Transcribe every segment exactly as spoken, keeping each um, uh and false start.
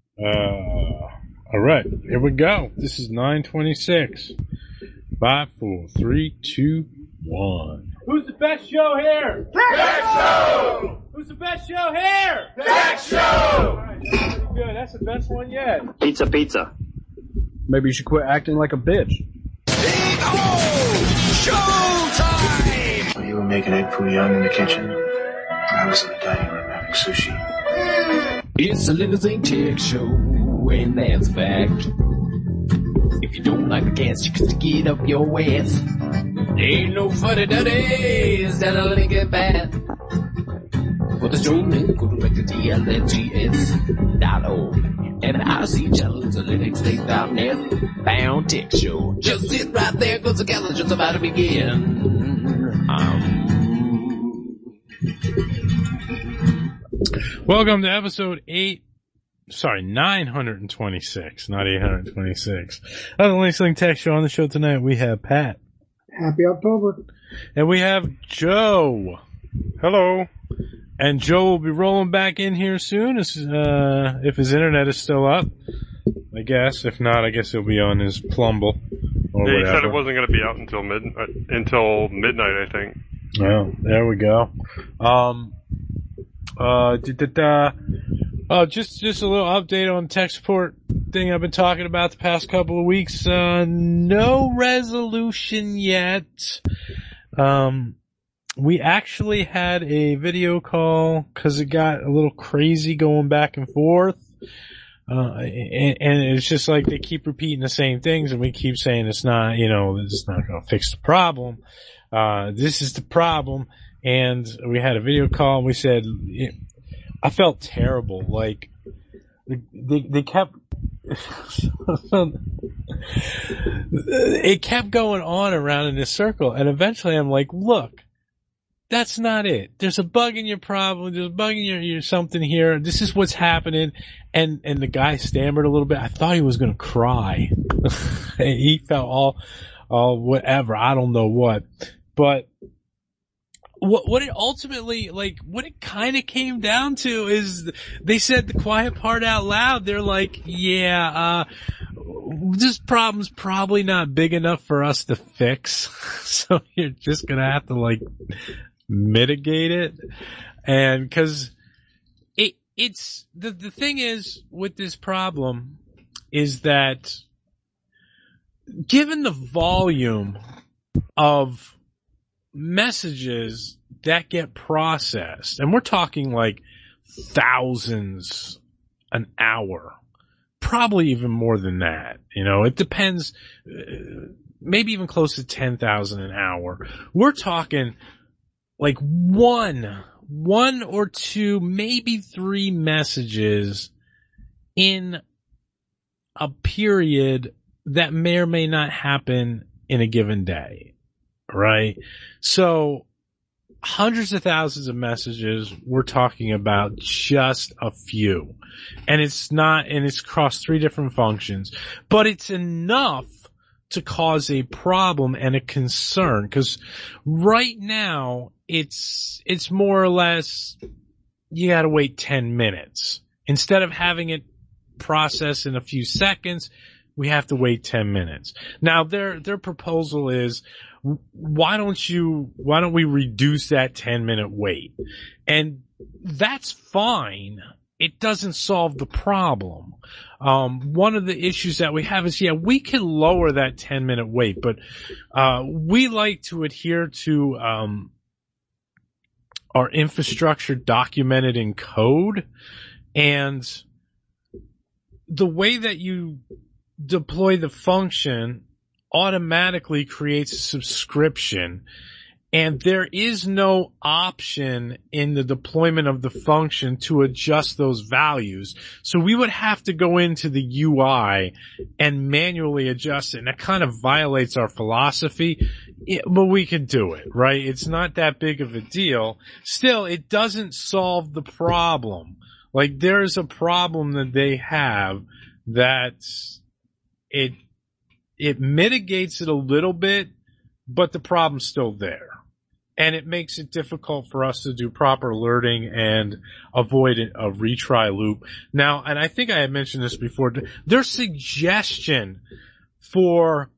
Uh, all right, here we go. This is nine twenty-six. Five, four, three, two, one. Who's the best show here? Tech Show! Who's the best show here? Tech Show! All right, that's pretty good. That's the best one yet. Pizza, pizza. Maybe you should quit acting like a bitch. Showtime! So you were making egg foo young in the kitchen. I was in the dining room having sushi. It's a Little Thing Tech Show, and that's a fact. If you don't like the cast, you can stick it up your ass. Ain't no funny duddies that'll link it bad. For the show, then go direct to T L N T S dot org. And I see channels at Linux Link dot net. Bound Tech Show. Just sit right there, cause the gal's just about to begin. Um... Welcome to episode eight, sorry, nine twenty-six, not eight hundred twenty-six. Of the Linux Link Tech Show. On the show tonight, we have Pat. Happy October. And we have Joe. Hello. And Joe will be rolling back in here soon, as, uh, if his internet is still up, I guess. If not, I guess he'll be on his Plumble or yeah, he whatever. said it wasn't going to be out until mid uh, until midnight, I think. Well, there we go. Um, uh, da, da, da. Oh, just just a little update on tech support thing I've been talking about the past couple of weeks. Uh, no resolution yet. Um. We actually had a video call because it got a little crazy going back and forth. Uh, and, and it's just like they keep repeating the same things and we keep saying it's not, you know, it's not going to fix the problem. Uh, this is the problem. And we had a video call and we said, I felt terrible. Like, they, they kept, it kept going on around in this circle. And eventually I'm like, look, that's not it. There's a bug in your problem. There's a bug in your, your something here. This is what's happening. And, and the guy stammered a little bit. I thought he was going to cry. He felt all, all whatever. I don't know what, but what, what it ultimately, like, what it kind of came down to is they said the quiet part out loud. They're like, yeah, uh, this problem's probably not big enough for us to fix. So you're just going to have to like, mitigate it. And cause it, it's, the, the thing is with this problem is that given the volume of messages that get processed, and we're talking like thousands an hour, probably even more than that, you know, it depends, maybe even close to ten thousand an hour. We're talking like one, one or two, maybe three messages in a period that may or may not happen in a given day, right? So hundreds of thousands of messages, we're talking about just a few. And it's not, and it's across three different functions, but it's enough to cause a problem and a concern. Cause right now, it's, it's more or less, you gotta wait ten minutes. Instead of having it process in a few seconds, we have to wait ten minutes. Now their, their proposal is, why don't you, why don't we reduce that ten minute wait? And that's fine. It doesn't solve the problem. Um, one of the issues that we have is, yeah, we can lower that ten minute wait, but, uh, we like to adhere to, um, our infrastructure documented in code, and the way that you deploy the function automatically creates a subscription, and there is no option in the deployment of the function to adjust those values. So we would have to go into the U I and manually adjust it, and that kind of violates our philosophy. It, but we can do it, right? It's not that big of a deal. Still, it doesn't solve the problem. Like, there's a problem that they have that it, it mitigates it a little bit, but the problem's still there. and it makes it difficult for us to do proper alerting and avoid a retry loop. Now, and I think I had mentioned this before, their suggestion for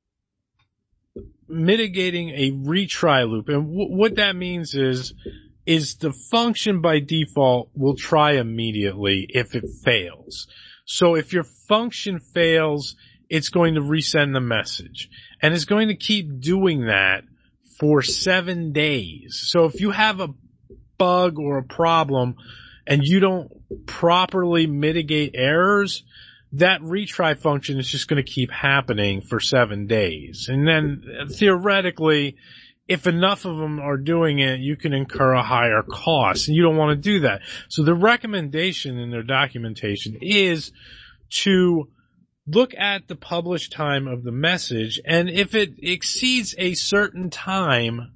mitigating a retry loop, and w- what that means is, is the function by default will try immediately if it fails. So if your function fails, it's going to resend the message, and it's going to keep doing that for seven days. So if you have a bug or a problem and you don't properly mitigate errors, that retry function is just going to keep happening for seven days. And then theoretically, if enough of them are doing it, you can incur a higher cost, and you don't want to do that. So the recommendation in their documentation is to look at the publish time of the message, and if it exceeds a certain time,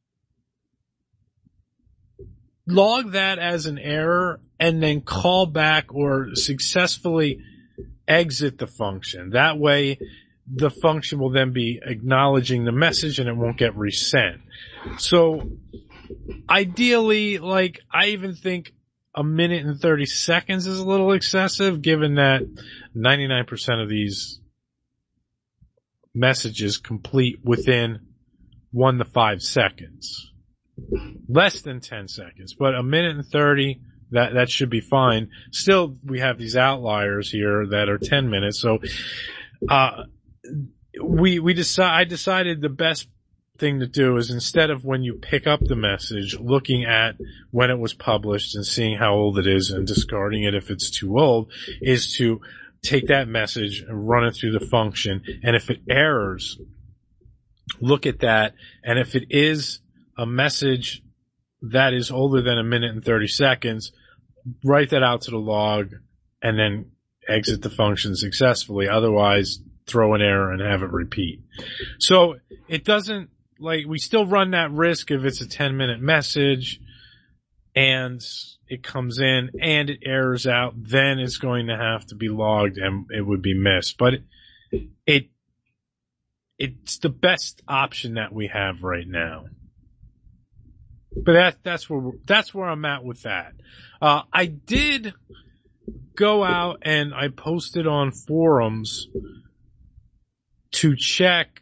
log that as an error and then call back or successfully exit the function. That way, the function will then be acknowledging the message and it won't get resent. So, ideally, like, I even think a minute and thirty seconds is a little excessive, given that ninety-nine percent of these messages complete within one to five seconds. Less than ten seconds, but a minute and thirty, that, that should be fine. Still, we have these outliers here that are ten minutes, so, uh, we, we decide, I decided the best thing to do is, instead of when you pick up the message, looking at when it was published and seeing how old it is and discarding it if it's too old, is to take that message and run it through the function. And if it errors, look at that. And if it is a message that is older than a minute and thirty seconds, write that out to the log and then exit the function successfully. Otherwise, throw an error and have it repeat. So it doesn't, like, we still run that risk if it's a ten minute message and it comes in and it errors out, then it's going to have to be logged and it would be missed. But it, it it's the best option that we have right now. But that, that's where, that's where I'm at with that. Uh, I did go out and I posted on forums to check,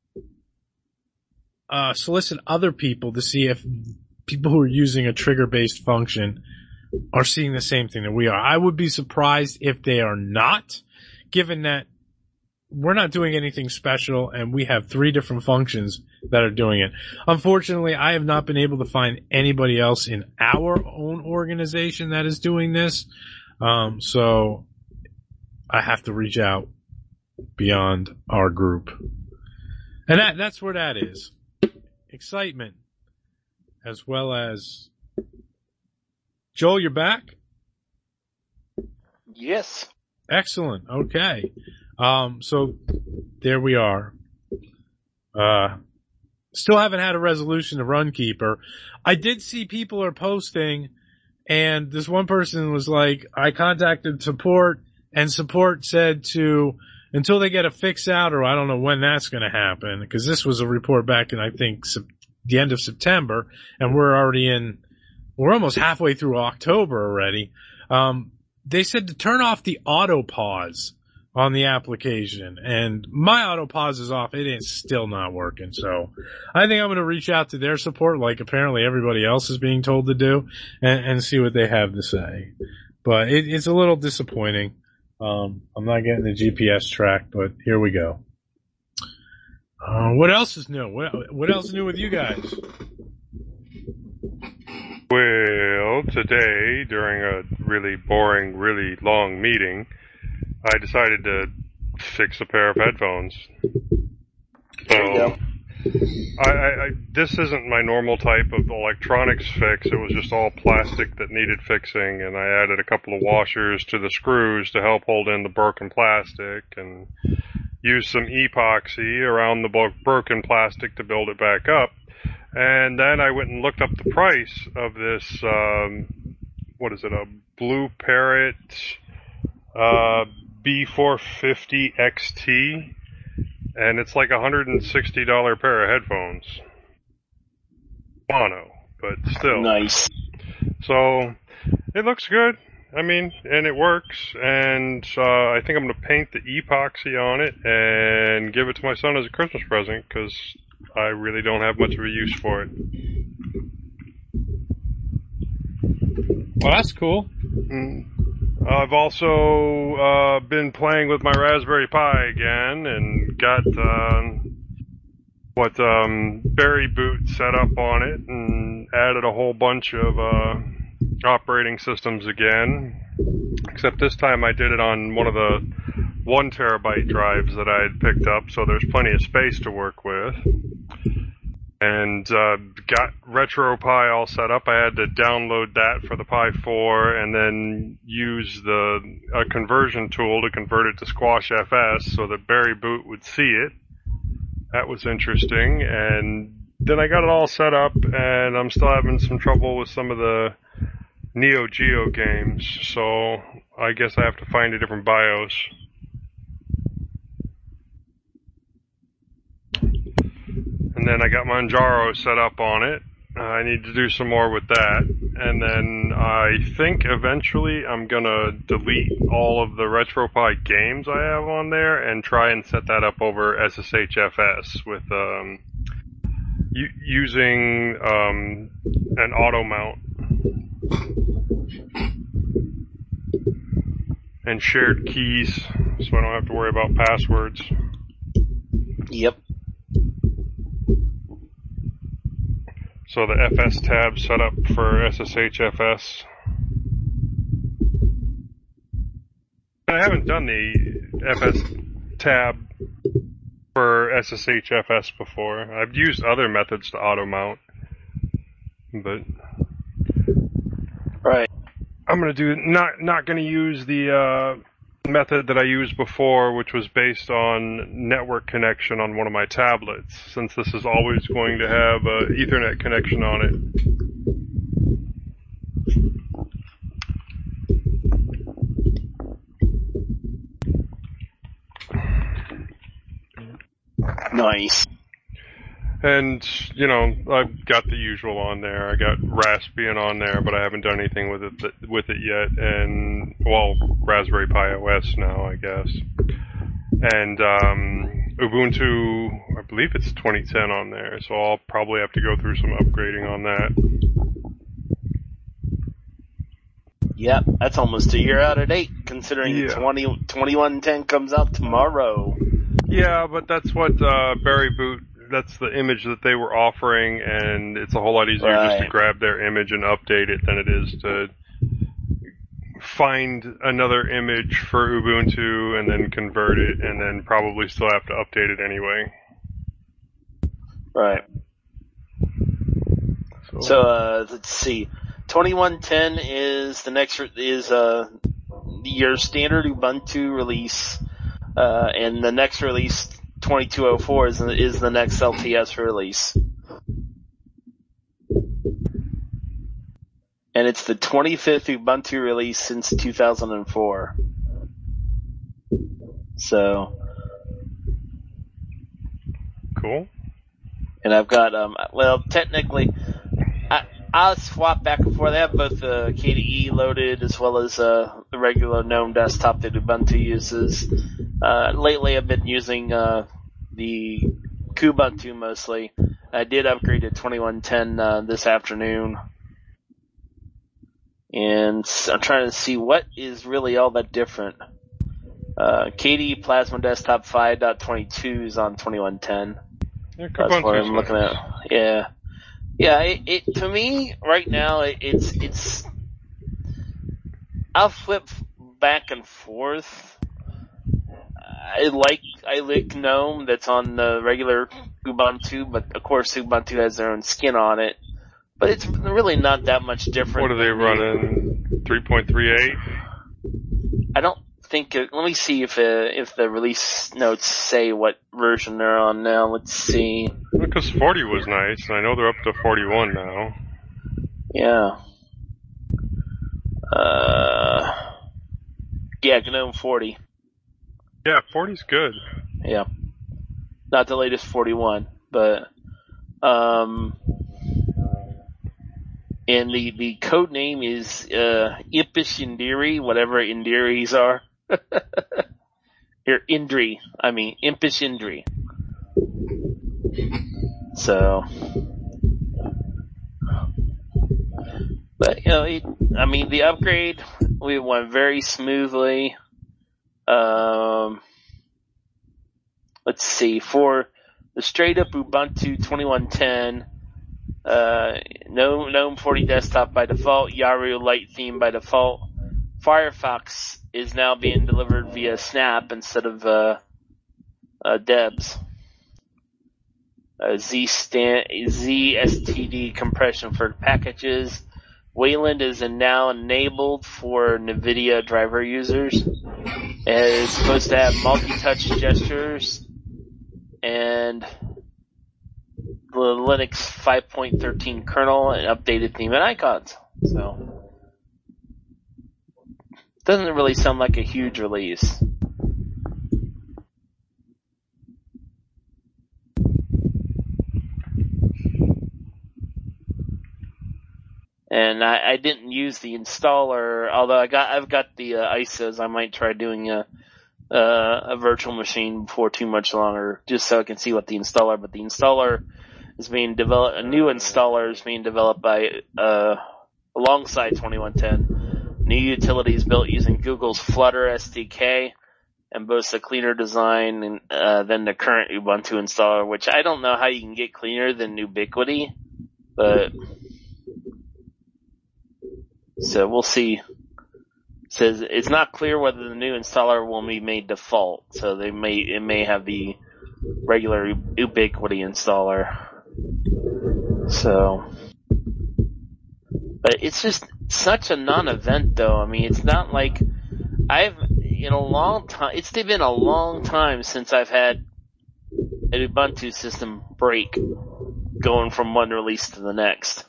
uh, solicit other people to see if people who are using a trigger-based function are seeing the same thing that we are. I would be surprised if they are not, given that we're not doing anything special and we have three different functions that are doing it. Unfortunately, I have not been able to find anybody else in our own organization that is doing this. Um, so I have to reach out beyond our group. And that, that's where that is. Excitement. As well as Joel, you're back? Yes. Excellent. Okay. Um, so there we are. Uh, still haven't had a resolution to Runkeeper. I did see people are posting, and this one person was like, I contacted support, and support said to, until they get a fix out, or I don't know when that's going to happen, because this was a report back in, I think, sep- the end of September, and we're already in, we're almost halfway through October already. Um, they said to turn off the auto pause on the application, and my auto pause is off. It is still not working. So I think I'm going to reach out to their support, like apparently everybody else is being told to do, and, and see what they have to say. But it, it's a little disappointing. Um, I'm not getting the G P S track, but here we go. Uh, what else is new? What, what else is new with you guys? Well, today, during a really boring, really long meeting, I decided to fix a pair of headphones. So, I, I, I, this isn't my normal type of electronics fix. It was just all plastic that needed fixing, and I added a couple of washers to the screws to help hold in the broken plastic, and used some epoxy around the bo- broken plastic to build it back up. And then I went and looked up the price of this, um, what is it, a Blue Parrot, uh, B four fifty X T, and it's like a one hundred sixty dollars pair of headphones. mono, but still. Nice. So, it looks good. I mean, and it works, and uh, I think I'm going to paint the epoxy on it and give it to my son as a Christmas present, because I really don't have much of a use for it. Well, that's cool. Mm. I've also uh, been playing with my Raspberry Pi again, and got um, what um, Berry Boot set up on it, and added a whole bunch of uh, operating systems again. Except this time I did it on one of the one terabyte drives that I had picked up, so there's plenty of space to work with. And uh, got RetroPie all set up. I had to download that for the Pi four, and then use the a conversion tool to convert it to Squash F S so that Berry Boot would see it. That was interesting. And then I got it all set up, and I'm still having some trouble with some of the Neo Geo games. So I guess I have to find a different BIOS. And then I got Manjaro set up on it. Uh, I need to do some more with that. And then I think eventually I'm going to delete all of the RetroPie games I have on there and try and set that up over S S H F S with um, u- using um, an auto mount. And shared keys, so I don't have to worry about passwords. Yep. So the F S tab set up for S S H F S. I haven't done the F S tab for S S H F S before. I've used other methods to auto mount, but right. I'm gonna do not not gonna use the uh, method that I used before, which was based on network connection on one of my tablets, since this is always going to have an Ethernet connection on it. Nice. And, you know, I've got the usual on there. I got Raspbian on there, but I haven't done anything with it with it yet. And, well, Raspberry Pi O S now, I guess. And um, Ubuntu, I believe it's twenty ten on there, so I'll probably have to go through some upgrading on that. Yep, that's almost a year out of date, considering Yeah. twenty, twenty-one ten comes out tomorrow. Yeah, but that's what uh, Berry Boot, that's the image that they were offering, and it's a whole lot easier Right. just to grab their image and update it than it is to find another image for Ubuntu and then convert it, and then probably still have to update it anyway. Right. So, So, uh, let's see. twenty-one ten is the next, re- is, uh, your standard Ubuntu release, uh, and the next release, twenty-two oh four, is, is the next L T S release. And it's the twenty-fifth Ubuntu release since two thousand four. So, cool. and I've got, um, well, technically, I, I'll swap back and forth. I have both the K D E loaded as well as uh, the regular GNOME desktop that Ubuntu uses. Uh, lately I've been using uh, the Kubuntu mostly. I did upgrade to twenty-one ten uh, this afternoon. And I'm trying to see what is really all that different. Uh, K D E Plasma Desktop five point twenty-two is on twenty-one ten. Yeah, That's what Ubuntu's I'm looking nice. at. Yeah. Yeah, it, it to me, right now, it, it's, it's, I'll flip back and forth. I like, I like GNOME that's on the regular Ubuntu, but of course Ubuntu has their own skin on it. But it's really not that much different. What are they running? three point three eight? I don't think it, let me see if uh, if the release notes say what version they're on now. Let's see. Because forty was nice, and I know they're up to forty-one now. Yeah. Uh, yeah, GNOME forty. Yeah, forty's good. Yeah. Not the latest forty-one, but, um, and the, the code name is uh, Impish Indiri, whatever Indiris are. Or Indri, I mean Impish Indri. So, but you know, it, I mean, the upgrade we went very smoothly. Um, let's see, for the straight up Ubuntu twenty-one ten, uh, GNOME, GNOME forty desktop by default, Yaru Light theme by default. Firefox is now being delivered via Snap instead of uh, uh, Debs. Uh, Z stand, Z S T D compression for packages. Wayland is now enabled for NVIDIA driver users. It's supposed to have multi-touch gestures and the Linux five point thirteen kernel and updated theme and icons. So, doesn't really sound like a huge release. And I, I didn't use the installer, although I got I've got the uh, I S Os. I might try doing a uh, a virtual machine before too much longer, just so I can see what the installer. But the installer is being developed. A new installer is being developed by uh, alongside twenty-one ten. New utilities built using Google's Flutter S D K and boasts a cleaner design and, uh, than the current Ubuntu installer, which I don't know how you can get cleaner than Ubiquity, but. So we'll see. It says it's not clear whether the new installer will be made default. So they may it may have the regular Ubiquity installer. So, but it's just such a non-event, though. I mean, it's not like I've in a long time. It's been a long time since I've had an Ubuntu system break going from one release to the next.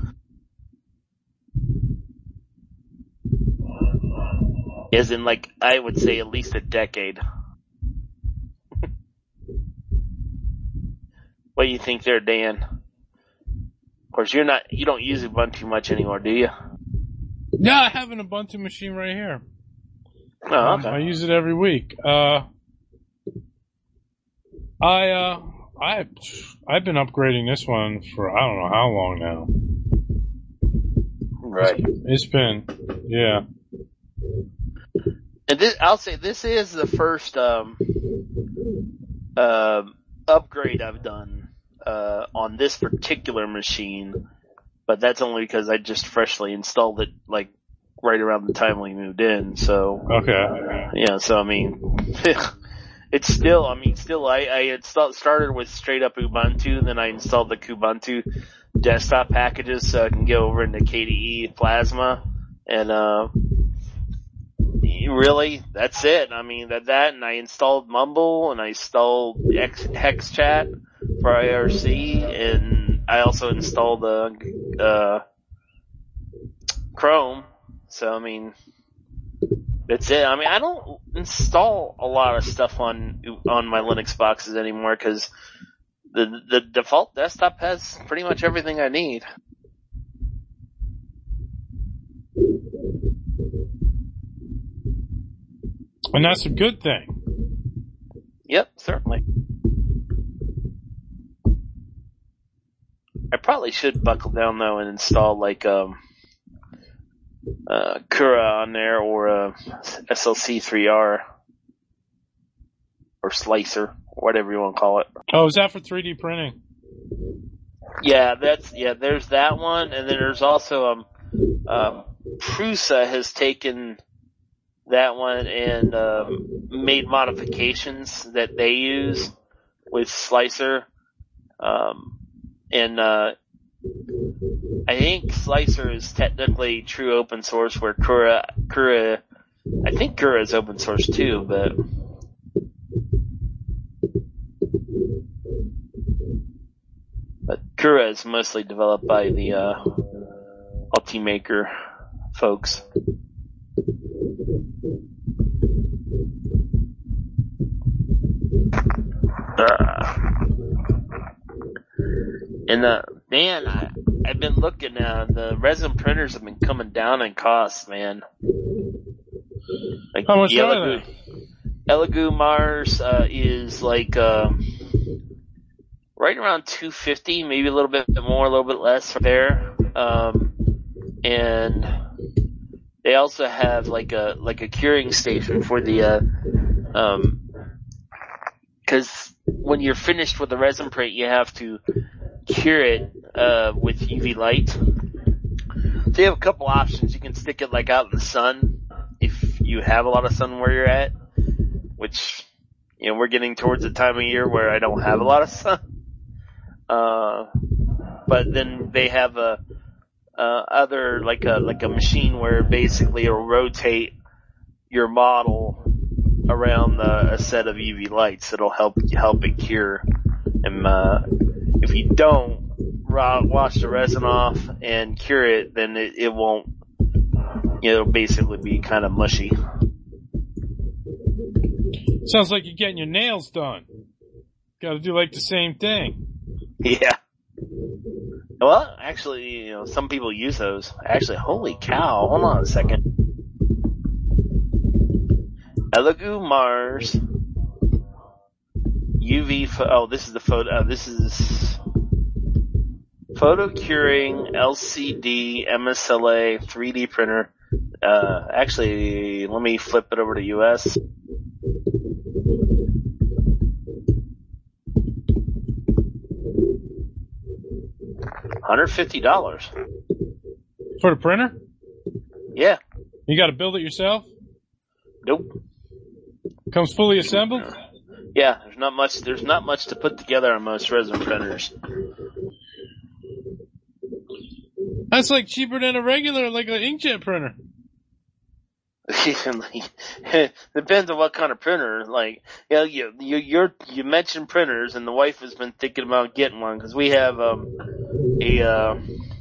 As in, like, I would say at least a decade. What do you think there, Dan? Of course, you're not, you don't use Ubuntu much anymore, do you? Yeah, I have an Ubuntu machine right here. Oh, okay. Um, I use it every week. Uh, I, uh, I, I've been upgrading this one for I don't know how long now. Right. It's, it's been, yeah. And this, I'll say this is the first um, uh, upgrade I've done uh, on this particular machine, but that's only because I just freshly installed it, like right around the time we moved in. So okay, yeah. So I mean, it's still. I mean, still. I I had st- started with straight up Ubuntu, and then I installed the Kubuntu desktop packages so I can go over into K D E Plasma and. uh Really, that's it. I mean, that, that, and I installed Mumble, and I installed X, HexChat for I R C, and I also installed, uh, uh, Chrome. So, I mean, that's it. I mean, I don't install a lot of stuff on, on my Linux boxes anymore, cause the, the default desktop has pretty much everything I need. And that's a good thing. Yep, certainly. I probably should buckle down though and install like um uh Cura on there or uh S L C three R or Slicer, whatever you want to call it. Oh, is that for three D printing? Yeah, that's yeah. There's that one, and then there's also um um Prusa has taken that one and um, made modifications that they use with Slicer. Um, and uh, I think Slicer is technically true open source, where Cura, Cura, I think Cura is open source too, but but Cura is mostly developed by the uh, Ultimaker folks. Uh, and uh, man, I, I've been looking now. The resin printers have been coming down in cost, man. Like How much the are Elegoo, they? Elegoo Mars uh, is like um, right around two fifty, maybe a little bit more, a little bit less there. Um, and they also have like a like a curing station for the uh, um, because when you're finished with the resin print, you have to cure it uh, with U V light. So you have a couple options. You can stick it like out in the sun if you have a lot of sun where you're at, which, you know, we're getting towards the time of year where I don't have a lot of sun. Uh, but then they have a, uh, other, like a, like a machine where basically it'll rotate your model around the, a set of U V lights. It'll help, help it cure. And, uh, if you don't wash the resin off and cure it, then it, it won't, it'll basically be kind of mushy. Sounds like you're getting your nails done. Gotta do like the same thing. Yeah. Well, actually, you know, some people use those. Actually, holy cow, hold on a second. Elegoo Mars U V, fo- oh, this is the photo, uh, this is photo curing L C D M S L A three D printer. Uh, actually, let me flip it over to U S. one hundred fifty dollars. For the printer? Yeah. You gotta build it yourself? Nope. Comes fully assembled? Yeah, there's not much, there's not much to put together on most resin printers. That's like cheaper than a regular, like an inkjet printer. Depends on what kind of printer. Like, you know, you you you're, you mentioned printers, and the wife has been thinking about getting one because we have um a uh,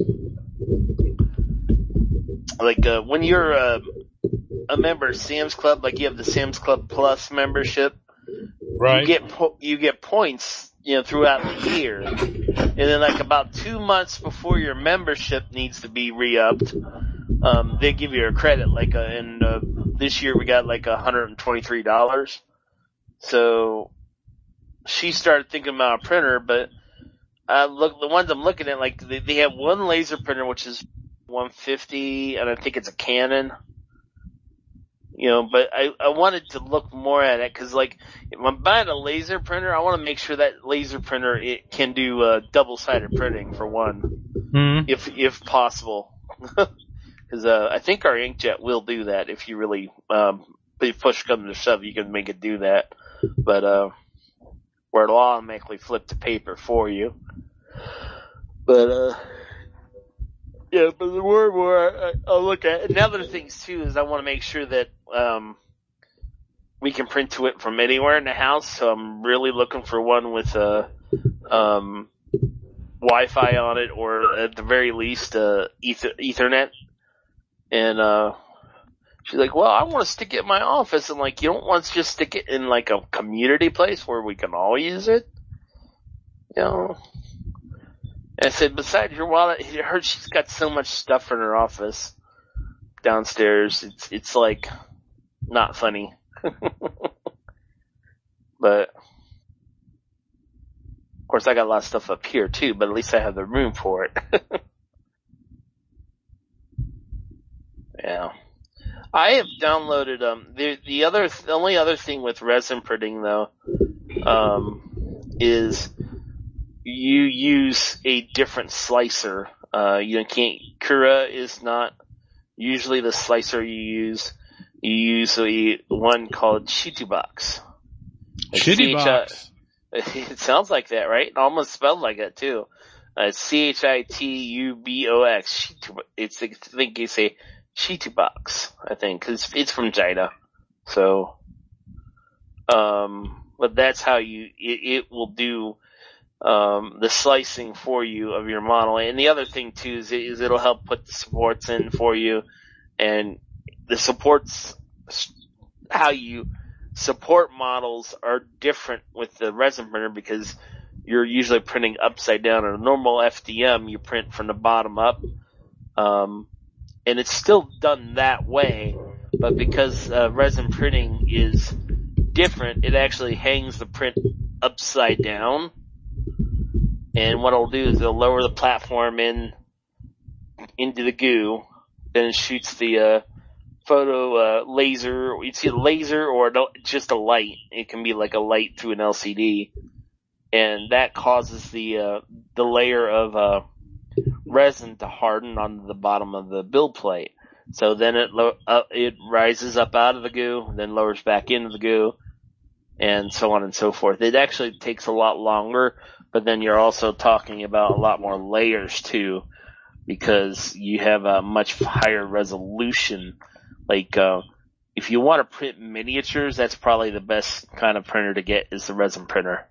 like uh, when you're uh, a member of Sam's Club, like you have the Sam's Club Plus membership, right? You get po- you get points, you know, throughout the year, and then like about two months before your membership needs to be re-upped. Um, they give you a credit, like, a, and, uh, this year we got like one hundred twenty-three dollars. So, she started thinking about a printer, but, uh, look, the ones I'm looking at, like, they, they have one laser printer, which is one hundred fifty, and I think it's a Canon. You know, but I, I wanted to look more at it, cause like, if I'm buying a laser printer, I want to make sure that laser printer, it can do, uh, double-sided printing, for one. Mm-hmm. If, if possible. Because uh, I think our inkjet will do that if you really, um, if push comes to shove, you can make it do that. But uh, where it'll automatically flip to paper for you. But uh, yeah, but the more and more I, I'll look at, and the other things too is I want to make sure that um, we can print to it from anywhere in the house. So I'm really looking for one with a um, Wi-Fi on it, or at the very least, uh, ether- Ethernet. And, uh, she's like, well, I want to stick it in my office. And like, you don't want to just stick it in like a community place where we can all use it? You know? And I said, besides your wallet, I heard she's got so much stuff in her office downstairs. It's, it's like, not funny. But, of course I got a lot of stuff up here too, but at least I have the room for it. Yeah. I have downloaded, um, the, the other, the only other thing with resin printing though, um, is you use a different slicer. Uh, you can't, Cura is not usually the slicer you use. You use a one called Chitubox. Chitubox. It sounds like that, right? It almost spelled like that too. Uh, it's C H I T U B O X. It's, I think you say Chitubox, I think, cause it's from China. So, um, but that's how you, it, it will do, um, the slicing for you of your model. And the other thing too is, is it'll help put the supports in for you, and the supports, how you support models are different with the resin printer, because you're usually printing upside down. In a normal F D M, you print from the bottom up. Um, and it's still done that way, but because uh, resin printing is different, it actually hangs the print upside down. And what it'll do is it'll lower the platform in into the goo, then it shoots the uh, photo uh, laser. You see a laser or just a light. It can be like a light through an L C D, and that causes the uh, the layer of uh, resin to harden on the bottom of the build plate. So then it lo- uh, it rises up out of the goo, then lowers back into the goo, and so on and so forth. It actually takes a lot longer, but then you're also talking about a lot more layers too, because you have a much higher resolution. Like, uh, if you want to print miniatures, that's probably the best kind of printer to get, is the resin printer.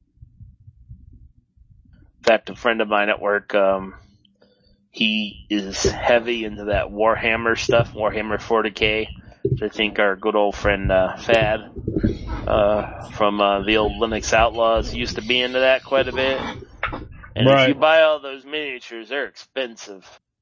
In fact, a friend of mine at work, um, he is heavy into that Warhammer stuff, Warhammer forty K, which I think our good old friend, uh, Fad, uh, from, uh, the old Linux Outlaws used to be into that quite a bit. And right. If you buy all those miniatures, they're expensive.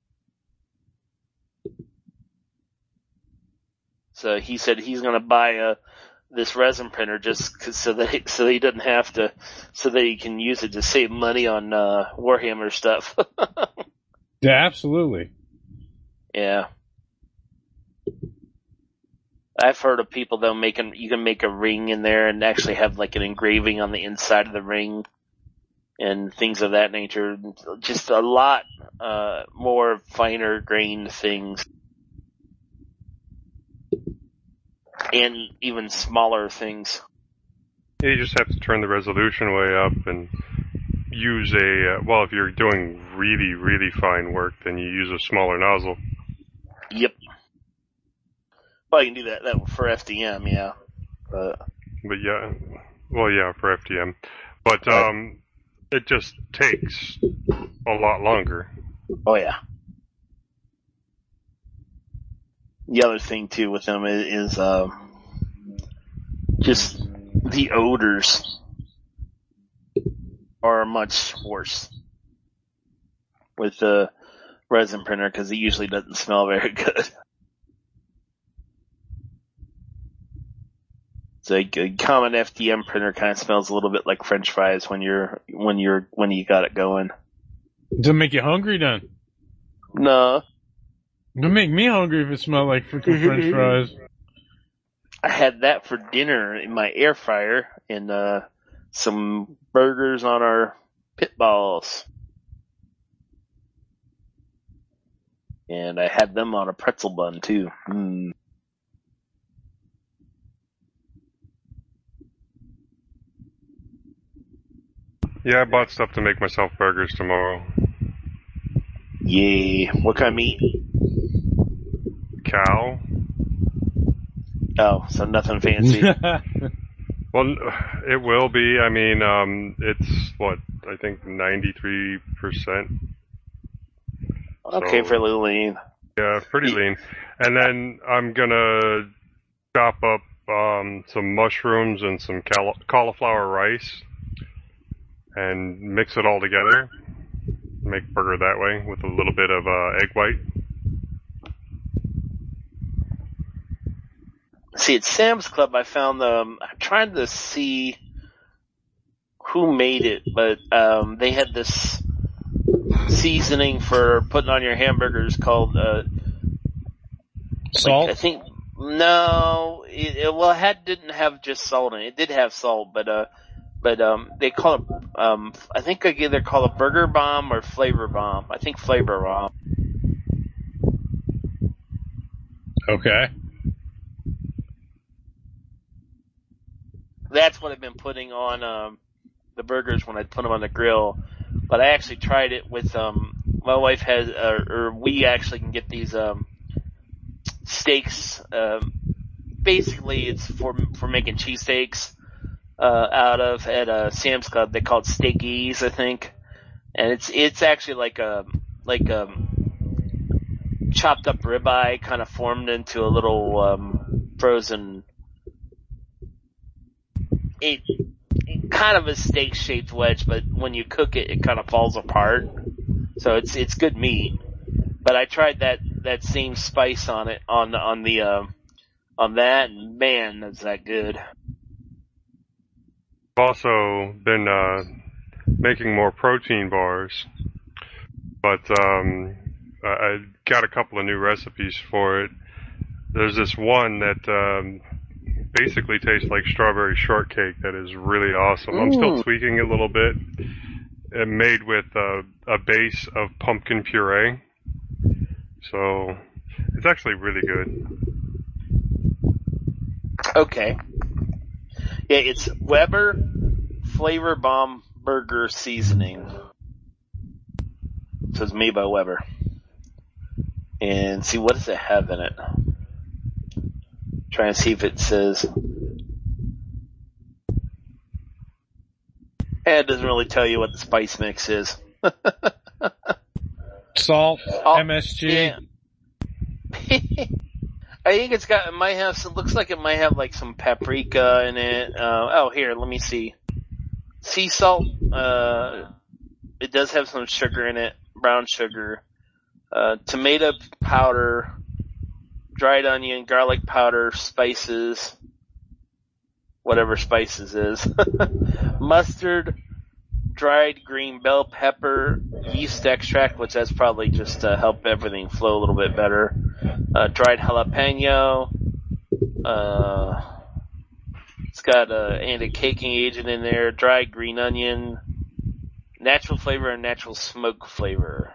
So he said he's going to buy a, this resin printer just 'cause, so that he, so that he doesn't have to, so that he can use it to save money on uh, Warhammer stuff. Yeah, absolutely. Yeah. I've heard of people though making, you can make a ring in there and actually have like an engraving on the inside of the ring and things of that nature. Just a lot uh, more finer grained things. And even smaller things. Yeah, you just have to turn the resolution way up and use a, uh, well, if you're doing really, really fine work, then you use a smaller nozzle. Yep. Well, you can do that, that for F D M, yeah. But, but yeah, well, yeah, for F D M. But, um, it just takes a lot longer. Oh, yeah. The other thing too with them is, is uh, just the odors are much worse with the resin printer because it usually doesn't smell very good. So a, a common F D M printer kind of smells a little bit like French fries when you're when you're when you got it going. Doesn't make you hungry then? No. It'll make me hungry if it smells like freaking French fries. I had that for dinner in my air fryer and uh, some burgers on our pit balls. And I had them on a pretzel bun too. Mm. Yeah, I bought stuff to make myself burgers tomorrow. Yay. What kind of meat? Cow. Oh, so nothing fancy. Well, it will be. I mean, um, it's, what, I think ninety-three percent. Okay, so, fairly lean. Yeah, pretty lean. And then I'm gonna chop up um, some mushrooms and some cal- cauliflower rice and mix it all together. Make burger that way with a little bit of uh, egg white. See, at Sam's Club, I found them. I'm trying to see who made it, but um, they had this seasoning for putting on your hamburgers called uh, salt. Like, I think no, it, it, well, it had didn't have just salt in it. It did have salt, but uh, but um, they call it um, I think I either call it Burger Bomb or Flavor Bomb. I think Flavor Bomb. Okay. That's what I've been putting on um, the burgers when I put them on the grill. But I actually tried it with um, my wife has, uh, or we actually can get these um, steaks. Um, basically, it's for for making cheesesteaks uh, out of at uh, Sam's Club. They call it Steakies, I think, and it's it's actually like a like a chopped up ribeye, kind of formed into a little um, frozen. It, it kind of a steak-shaped wedge, but when you cook it, it kind of falls apart. So it's it's good meat. But I tried that, that same spice on it on on the uh, on that, and man, that's that good. I've also been uh, making more protein bars, but um, I got a couple of new recipes for it. There's this one that um, basically tastes like strawberry shortcake that is really awesome. Ooh. I'm still tweaking it a little bit. It made with uh, a base of pumpkin puree. So, it's actually really good. Okay. Yeah, it's Weber Flavor Bomb Burger Seasoning. So it's made by Weber. And see, what does it have in it? Trying to see if it says... Eh, it doesn't really tell you what the spice mix is. Salt, oh, M S G. Yeah. I think it's got, it might have some, looks like it might have like some paprika in it. Uh, oh, here, let me see. Sea salt, uh, it does have some sugar in it, brown sugar. Uh, tomato powder, dried onion, garlic powder, spices, whatever spices is. Mustard, dried green bell pepper, yeast extract, which that's probably just to help everything flow a little bit better. Uh, dried jalapeno. Uh, it's got a anti-caking agent in there. Dried green onion, natural flavor and natural smoke flavor.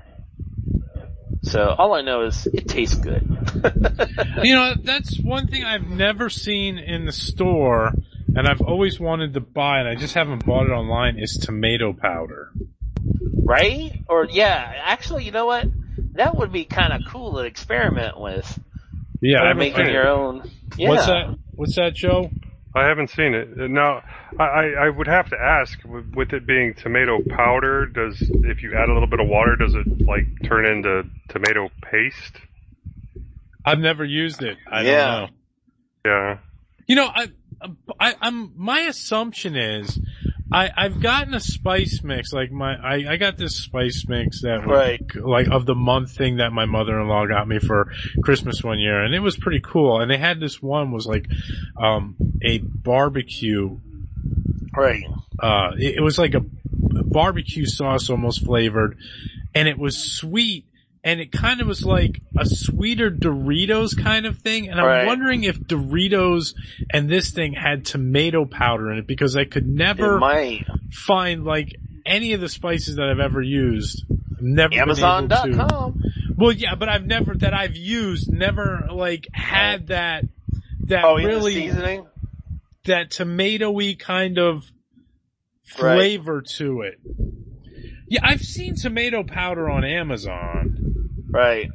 So all I know is it tastes good. You know, that's one thing I've never seen in the store, and I've always wanted to buy, and I just haven't bought it online, is tomato powder. Right? Or, yeah, actually, you know what? That would be kind of cool to experiment with. Yeah, or I making your own. Yeah. What's that? What's that, Joe? I haven't seen it. Now, I, I, I would have to ask, with, with it being tomato powder, does, if you add a little bit of water, does it, like, turn into tomato paste? I've never used it. I yeah. don't know. Yeah. You know, I, I, I'm, my assumption is, I, I've gotten a spice mix, like my, I, I got this spice mix that was, right. like, of the month thing that my mother-in-law got me for Christmas one year, and it was pretty cool. And they had this one was like, um, a barbecue. Right. Uh, it, it was like a barbecue sauce almost flavored, and it was sweet. And it kind of was like a sweeter Doritos kind of thing. And I'm right. wondering if Doritos and this thing had tomato powder in it, because I could never find like any of the spices that I've ever used. Never Amazon dot com. been able to. Well, yeah, but I've never, that I've used, never like had that, that oh, really, in the seasoning? That tomatoey kind of flavor right. to it. Yeah, I've seen tomato powder on Amazon. Right.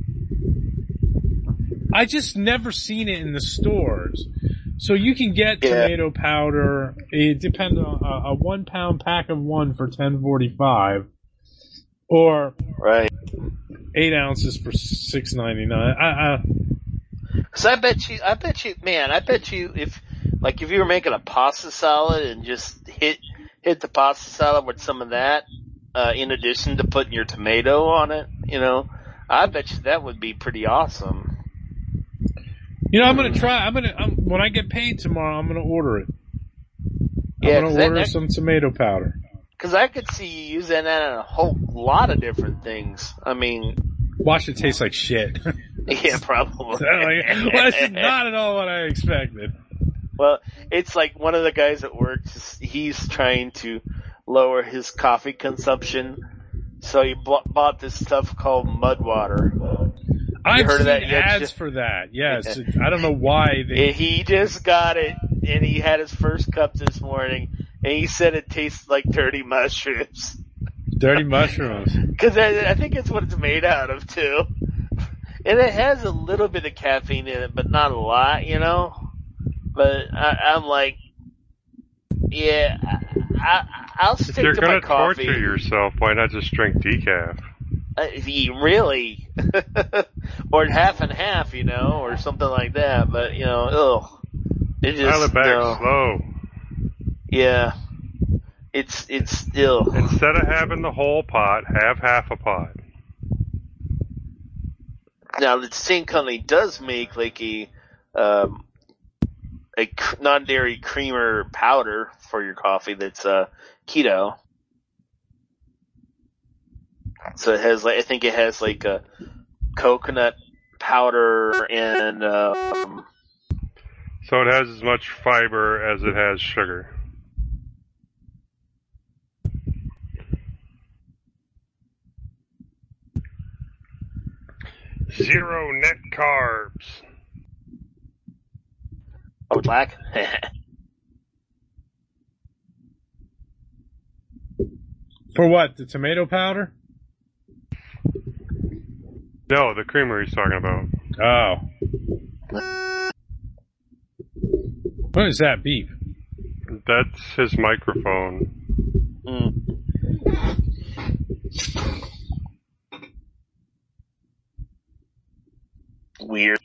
I just never seen it in the stores. So you can get yeah. tomato powder. It depends on a, a one pound pack of one for ten forty-five, or right eight ounces for six ninety-nine. I, I, Cause I bet you, I bet you, man, I bet you if, like, if you were making a pasta salad and just hit hit the pasta salad with some of that. Uh, in addition to putting your tomato on it, you know, I bet you that would be pretty awesome. You know, I'm gonna try. I'm gonna I'm, when I get paid tomorrow, I'm gonna order it. Yeah, I'm gonna order that, some tomato powder. Because I could see you using that in a whole lot of different things. I mean, watch it taste like shit. Yeah, probably. Well, that's not at all what I expected. Well, it's like one of the guys at work. He's trying to lower his coffee consumption, so he b- bought this stuff called mud water. I've heard seen of that ads just, for that. Yes, I don't know why they. He just got it, and he had his first cup this morning, and he said it tastes like dirty mushrooms. Dirty mushrooms. Because I, I think it's what it's made out of too, and it has a little bit of caffeine in it, but not a lot, you know. But I, I'm like, yeah. I, I'll stick if you're to gonna my coffee. torture yourself, why not just drink decaf? Uh, really? Or half and half, you know, or something like that. But, you know, ugh. It just, Dial it back no. slow. Yeah. it's it's still Instead of having the whole pot, have half a pot. now the same company does make like a um, a cr- non-dairy creamer powder for your coffee that's uh, keto. So it has like I think it has like a coconut powder and um, So it has as much fiber as it has sugar. Zero net carbs. oh black. For what? The tomato powder? No, the creamer he's talking about. Oh. What is that beep? That's his microphone. Mm. Weird.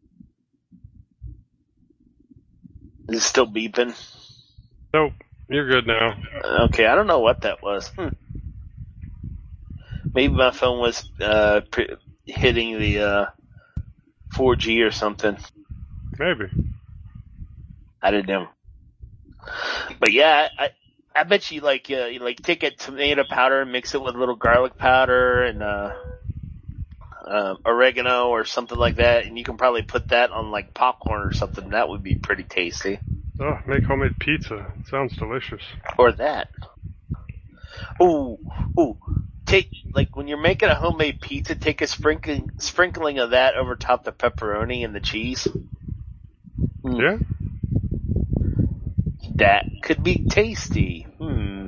Is it still beeping? Nope, you're good now. Okay, I don't know what that was. Hmm. Maybe my phone was uh, pre- hitting the uh, four G or something. Maybe. I don't know. But yeah, I I bet you like uh, you like take a tomato powder and mix it with a little garlic powder and uh, uh, oregano or something like that, and you can probably put that on like popcorn or something. That would be pretty tasty. Oh, make homemade pizza. It sounds delicious. Or that. Ooh, ooh. Take like when you're making a homemade pizza, take a sprinkling sprinkling of that over top the pepperoni and the cheese. Mm. Yeah. That could be tasty. Hmm.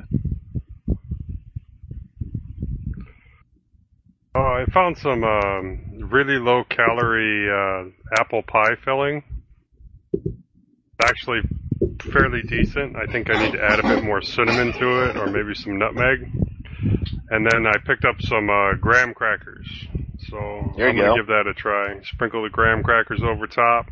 Oh, I found some um, really low calorie uh, apple pie filling. Actually, fairly decent. I think I need to add a bit more cinnamon to it, or maybe some nutmeg. And then I picked up some uh, graham crackers. So There I'm you gonna go. give that a try. Sprinkle the graham crackers over top.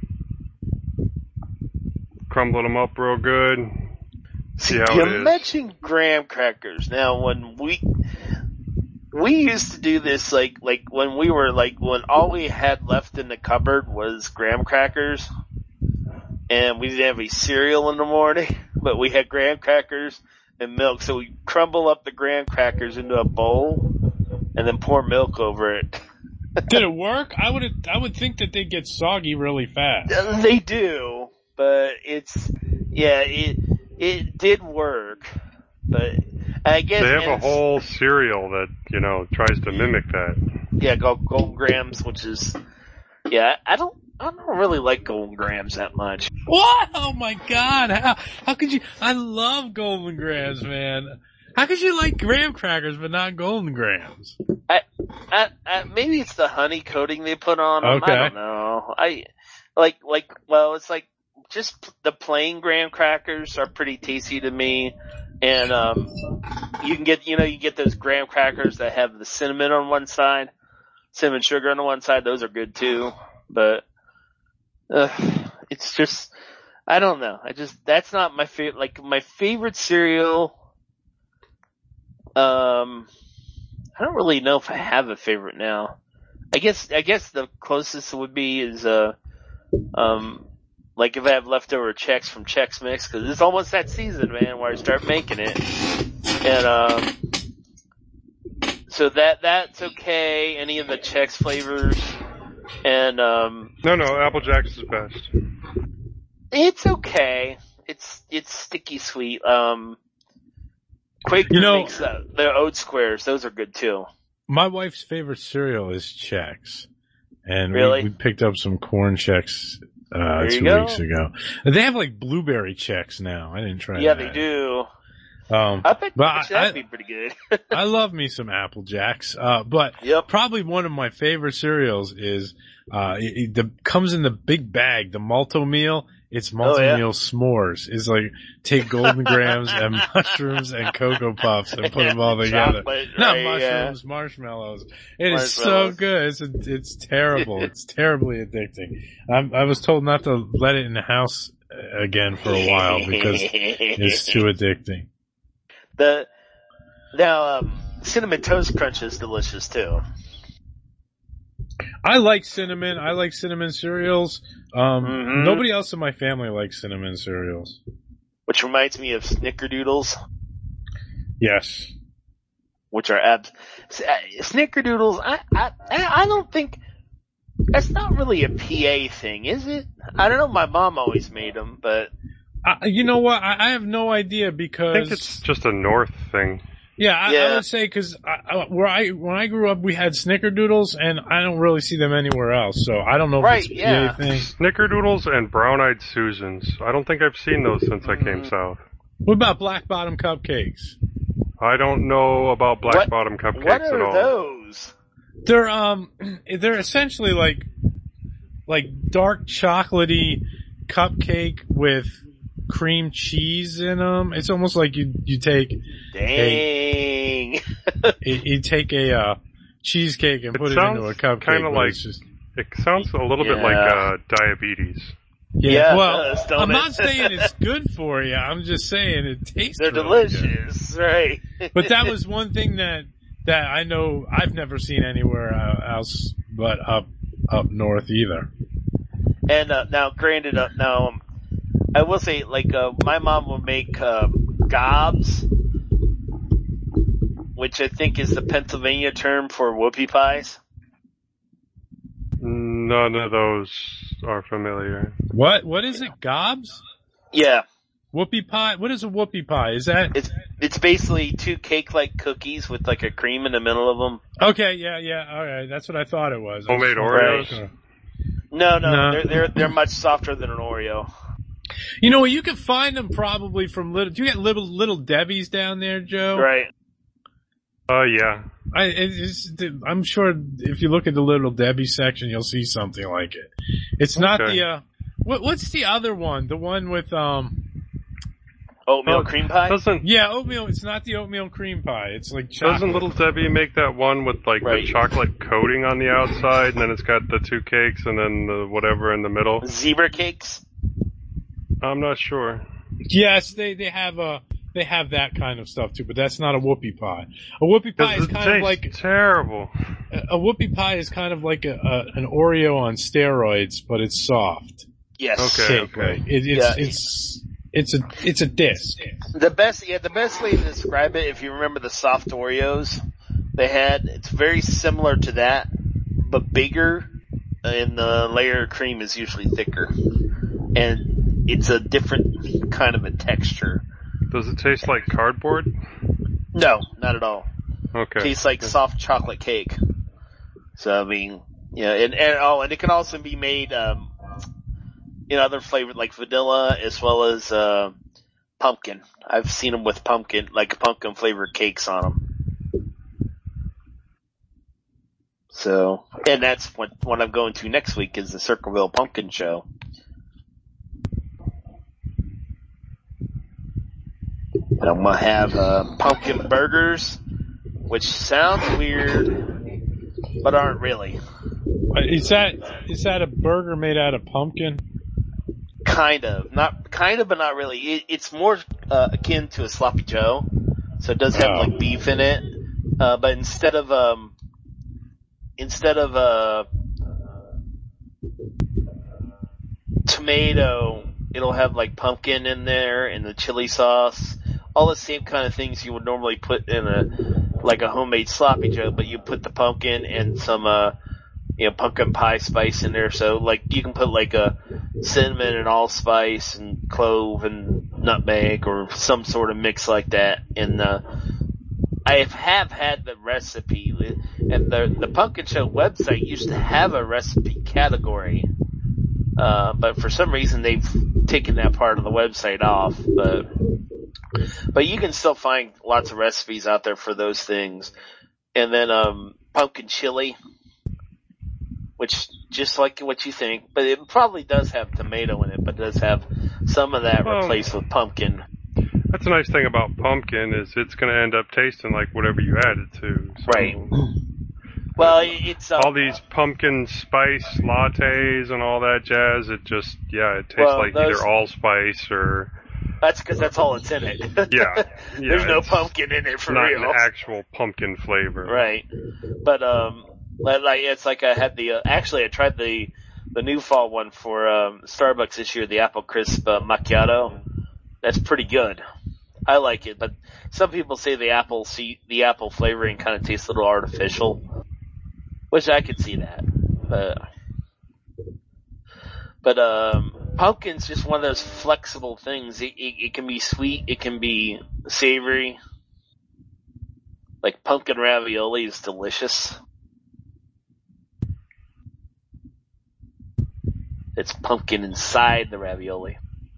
Crumble them up real good. See how you it is. mentioned graham crackers. Now, when we we used to do this, like like when we were like when all we had left in the cupboard was graham crackers, and we didn't have any cereal in the morning, but we had graham crackers and milk. So we crumble up the graham crackers into a bowl, and then pour milk over it. Did it work? I would I would think that they'd get soggy really fast. They do, but it's yeah, it it did work, but I guess They have and a it's- whole cereal that, you know, tries to mimic that. yeah, gold, gold grams, which is yeah, I don't I don't really like golden grams that much. What? Oh my god! How how could you? I love Golden Grams, man. How could you like graham crackers but not Golden Grams? I, I, I maybe it's the honey coating they put on them. Okay. I don't know. I like like well, it's like just p- the plain graham crackers are pretty tasty to me, and um, you can get you know you get those graham crackers that have the cinnamon on one side, cinnamon sugar on the one side. Those are good too, but uh, it's just I don't know. I just that's not my favorite. Like my favorite cereal. Um, I don't really know if I have a favorite now. I guess I guess the closest would be is uh um like if I have leftover Chex from Chex Mix, because it's almost that season, man, where I start making it, and um so that that's okay. Any of the Chex flavors, and um No, no, Apple Jacks is best. it's okay. It's it's sticky sweet. Um, Quaker You know- makes uh, their oat squares; those are good too. My wife's favorite cereal is Chex, and Really? we, we picked up some corn Chex uh, There you two go. weeks ago. They have like blueberry Chex now. I didn't try Yeah, that. they do. Um, I bet But I bet you that'd I- be pretty good. I love me some Apple Jacks, uh, but Yep. probably one of my favorite cereals is uh, it, it the, comes in the big bag, the Malto meal. It's Malto Oh, yeah. meal s'mores. It's like take Golden Grams and mushrooms and Cocoa Puffs and put them all together. Chocolate, Not right, mushrooms, marshmallows. It is so Marshmallows. good. It's it's terrible. It's terribly addicting. I'm, I was told not to let it in the house again for a while because it's too addicting. The now um, cinnamon toast crunch is delicious too. I like cinnamon. I like cinnamon cereals. Um, mm-hmm. Nobody else in my family likes cinnamon cereals. Which reminds me of Snickerdoodles. Yes. Which are abs. Snickerdoodles, I, I, I don't think, that's not really a P A thing, is it? I don't know, my mom always made them, but. Uh, you know what? I, I have no idea because. I think it's just a North thing. Yeah, I, yeah. I would say because where I when I grew up, we had Snickerdoodles, and I don't really see them anywhere else. So I don't know if right, it's a yeah. P A thing. Snickerdoodles and brown-eyed Susans. I don't think I've seen those since mm-hmm. I came south. What about black bottom cupcakes? I don't know about black what, bottom cupcakes what are at all. Those? They're um, they're essentially like like dark chocolatey cupcake with cream cheese in them. It's almost like you you take dang a, you, you take a uh, cheesecake and it put it into a cupcake. Kind of like just, it sounds a little yeah. bit like uh, diabetes. Yeah, yeah well, does, I'm it? not saying it's good for you. I'm just saying it tastes. They're really delicious, good. right? But that was one thing that that I know I've never seen anywhere else but up up north either. And uh, now, granted, uh, now um, I will say, like, uh, my mom would make um, gobs, which I think is the Pennsylvania term for whoopie pies. None of those are familiar. What? What is it? Gobs? Yeah. Whoopie pie? What is a whoopie pie? Is that? It's it's basically two cake-like cookies with like a cream in the middle of them. Okay, yeah, yeah, all right. That's what I thought it was. Homemade Oreos? Right. No, no, no, they're they're they're much softer than an Oreo. You know, you can find them probably from little. Do you get little little Debbie's down there, Joe? Right. Oh uh, yeah. I, it's, I'm sure if you look at the Little Debbie section, you'll see something like it. It's not okay. the, uh, what, what's the other one? The one with, um, oatmeal oh, cream pie? Doesn't, yeah, oatmeal, it's not the oatmeal cream pie. It's like chocolate. Doesn't Little Debbie make that one with like right. the chocolate coating on the outside and then it's got the two cakes and then the whatever in the middle? Zebra cakes? I'm not sure. Yes, they, they have a, they have that kind of stuff too, but that's not a whoopie pie. A whoopie pie is kind of like terrible. A, a whoopie pie is kind of like a, a an Oreo on steroids, but it's soft. Yes. Okay. Cake, Okay. right? It, it's yeah. it's it's a it's a disc. The best, yeah, the best way to describe it, if you remember the soft Oreos they had, it's very similar to that, but bigger, and the layer of cream is usually thicker, and it's a different kind of a texture. Does it taste like cardboard? No, not at all. Okay. It tastes like soft chocolate cake. So I mean, yeah, and, and oh, and it can also be made um, in other flavors like vanilla as well as uh, pumpkin. I've seen them with pumpkin, like pumpkin flavored cakes on them. So, and that's what what I'm going to next week is the Circleville Pumpkin Show. And I'm gonna have uh, pumpkin burgers, which sounds weird, but aren't really. Is that is that a burger made out of pumpkin? Kind of, not kind of, but not really. It, it's more uh, akin to a sloppy Joe, so it does have Oh. like beef in it. Uh, but instead of um, instead of uh, tomato, it'll have like pumpkin in there and the chili sauce. All the same kind of things you would normally put in a, like a homemade sloppy Joe, but you put the pumpkin and some, uh, you know, pumpkin pie spice in there. So like you can put like a cinnamon and allspice and clove and nutmeg or some sort of mix like that. And, uh, I have had the recipe, and the, the Pumpkin Show website used to have a recipe category. Uh, but for some reason they've taken that part of the website off, but, But you can still find lots of recipes out there for those things. And then, um, pumpkin chili, which just like what you think, but it probably does have tomato in it, but does have some of that Well, replaced with pumpkin. That's a nice thing about pumpkin is it's going to end up tasting like whatever you add it to. So Right. Well, it's, uh, all these pumpkin spice lattes and all that jazz, it just, yeah, it tastes Well, like those- either allspice or That's because that's all it's in it. Yeah. yeah There's no pumpkin in it for not real. Not an actual pumpkin flavor. Right. But, um, like, it's like I had the, uh, actually I tried the, the new fall one for, um, Starbucks this year, the Apple Crisp uh, Macchiato. That's pretty good. I like it, but some people say the apple, see, the apple flavoring kind of tastes a little artificial, which I could see that. But, but, um, pumpkin's just one of those flexible things. It, it, it can be sweet, it can be savory. Like pumpkin ravioli is delicious. It's pumpkin inside the ravioli.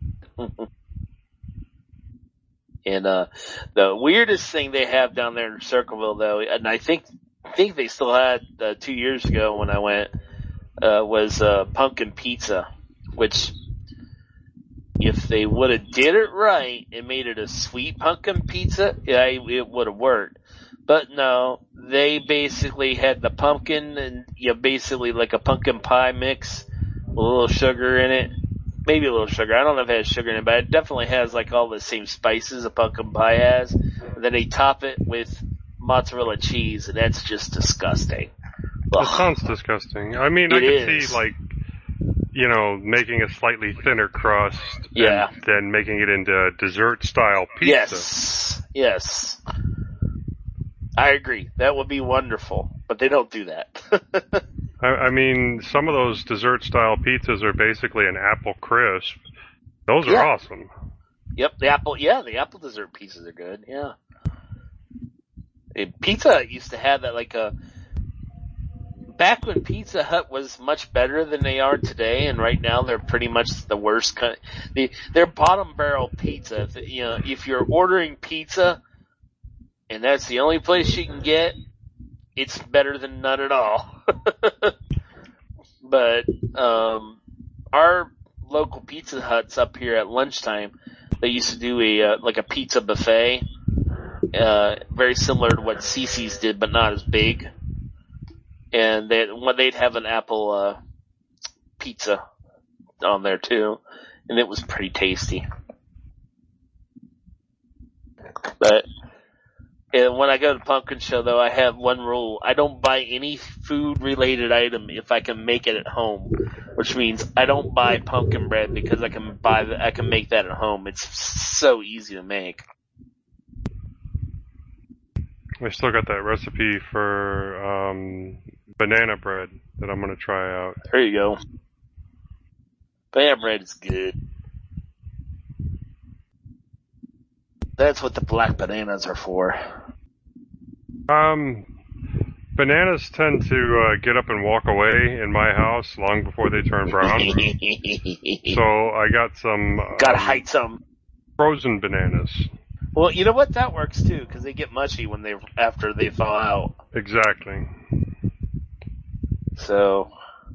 And, uh, the weirdest thing they have down there in Circleville though, and I think, I think they still had, uh, two years ago when I went, uh, was, uh, pumpkin pizza, which, if they would have did it right and made it a sweet pumpkin pizza, yeah, it would have worked. But no, they basically had the pumpkin and, you know, basically like a pumpkin pie mix with a little sugar in it. Maybe a little sugar. I don't know if it has sugar in it, but it definitely has like all the same spices a pumpkin pie has. And then they top it with mozzarella cheese, and that's just disgusting. That sounds disgusting. I mean, I It could is. see like, you know, making a slightly thinner crust Yeah. and then making it into dessert style pizza. Yes. Yes. I agree. That would be wonderful, but they don't do that. I, I mean, some of those dessert style pizzas are basically an apple crisp. Those are Yeah. awesome. Yep, the apple, yeah, the apple dessert pieces are good, yeah. And Pizza Hut used to have that like a, back when Pizza Hut was much better than they are today, and right now they're pretty much the worst kind, the, they're bottom barrel pizza. If, you know, if you're ordering pizza, and that's the only place you can get, it's better than none at all. But, um, our local Pizza Huts up here at lunchtime, they used to do a, uh, like a pizza buffet, uh, very similar to what Cece's did, but not as big. And they, when they'd have an apple, uh, pizza on there too, and it was pretty tasty. But, and when I go to the pumpkin show though, I have one rule. I don't buy any food related item if I can make it at home. Which means I don't buy pumpkin bread because I can buy the, I can make that at home. It's so easy to make. I still got that recipe for um, banana bread that I'm gonna try out. There you go. Banana bread is good. That's what the black bananas are for. Um, bananas tend to uh, get up and walk away in my house long before they turn brown. So I got some. Um, Gotta hide some. Frozen bananas. Well, you know what? That works too, because they get mushy when they after they thaw out. Exactly. So,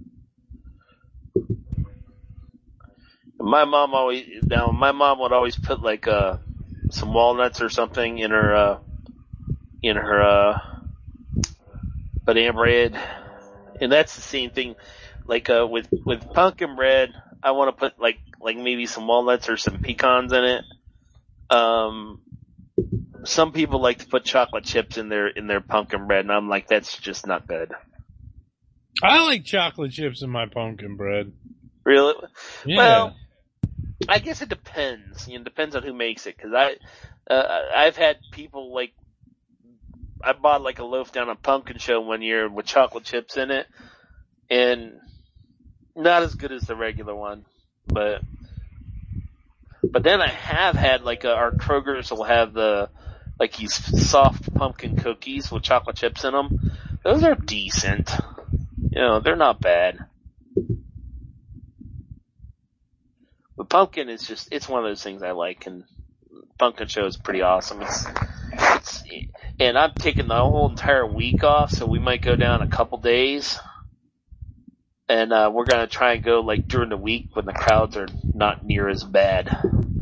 my mom always now my mom would always put like uh some walnuts or something in her uh in her uh banana bread, and that's the same thing. Like uh with with pumpkin bread, I want to put like like maybe some walnuts or some pecans in it. Um, some people like to put chocolate chips in their in their pumpkin bread, and I'm like, that's just not good. I like chocolate chips in my pumpkin bread. Really? Yeah. Well, I guess it depends. You know, it depends on who makes it. Because I, uh, I've had people like, I bought like a loaf down at Pumpkin Show one year with chocolate chips in it, and not as good as the regular one. But, but then I have had like a, our Kroger's will have the like these soft pumpkin cookies with chocolate chips in them. Those are decent. You know, they're not bad. But pumpkin is just, it's one of those things I like, and Pumpkin Show is pretty awesome. It's, it's, and I'm taking the whole entire week off, so we might go down a couple days. And, uh, we're gonna try and go like during the week when the crowds are not near as bad.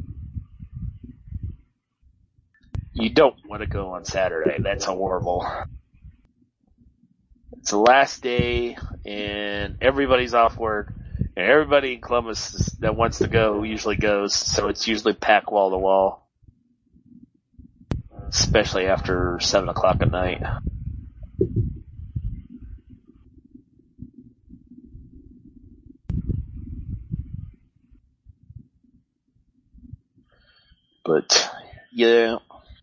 You don't want to go on Saturday. That's horrible. It's the last day, and everybody's off work, And everybody in Columbus is- that wants to go usually goes, so it's usually packed wall to wall. Especially after seven o'clock at night. But, yeah.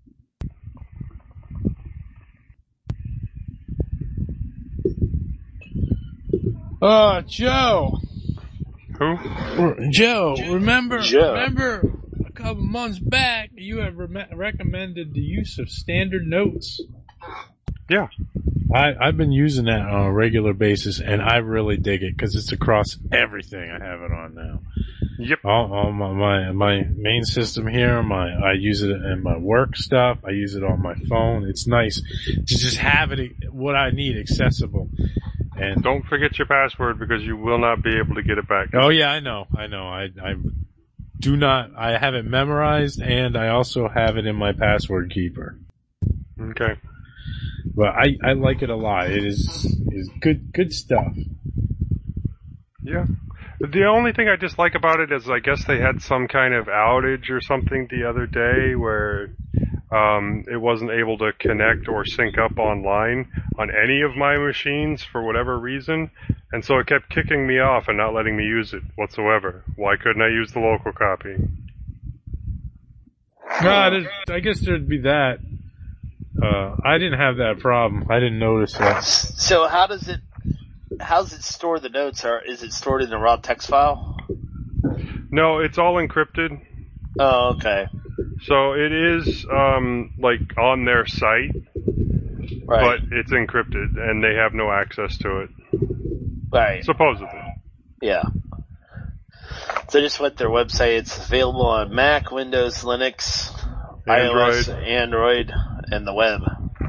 Oh, Joe. Who? Joe, remember, Joe. remember a couple months back you have re- recommended the use of standard notes. Yeah. I, I've been using that on a regular basis, and I really dig it because it's across everything I have it on now. Yep. All, all my, my my main system here, my I use it in my work stuff. I use it on my phone. It's nice to just have it what I need accessible. And Don't forget your password because you will not be able to get it back. oh yeah, I know, I know. I I do not. I have it memorized, and I also have it in my password keeper. Okay. But I, I like it a lot. It is is good good stuff. Yeah. The only thing I dislike about it is I guess they had some kind of outage or something the other day where um, it wasn't able to connect or sync up online on any of my machines for whatever reason. And so it kept kicking me off and not letting me use it whatsoever. Why couldn't I use the local copy? No, there's- I guess there'd be that. Uh, I didn't have that problem. I didn't notice that. So how does it, how does it store the notes? Or is it stored in a raw text file? No, it's all encrypted. Oh, okay. So it is um, like on their site, Right. but it's encrypted and they have no access to it. Right. Supposedly. Yeah. So I just went to their website. It's available on Mac, Windows, Linux, Android. iOS, Android, and the web.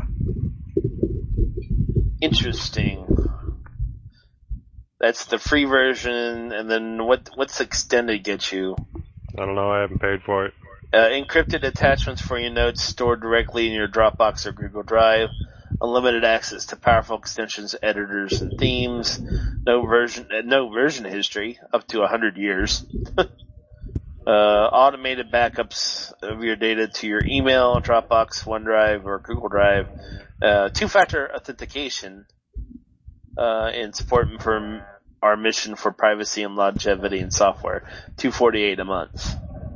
Interesting. That's the free version, and then what? What's extended get you? I don't know, I haven't paid for it. Uh, encrypted attachments for your notes stored directly in your Dropbox or Google Drive. Unlimited access to powerful extensions, editors, and themes. No version, uh, no version history up to a hundred years. uh, automated backups of your data to your email, Dropbox, OneDrive, or Google Drive. Uh, two-factor authentication, uh, and support from our mission for privacy and longevity in software. two forty-eight a month.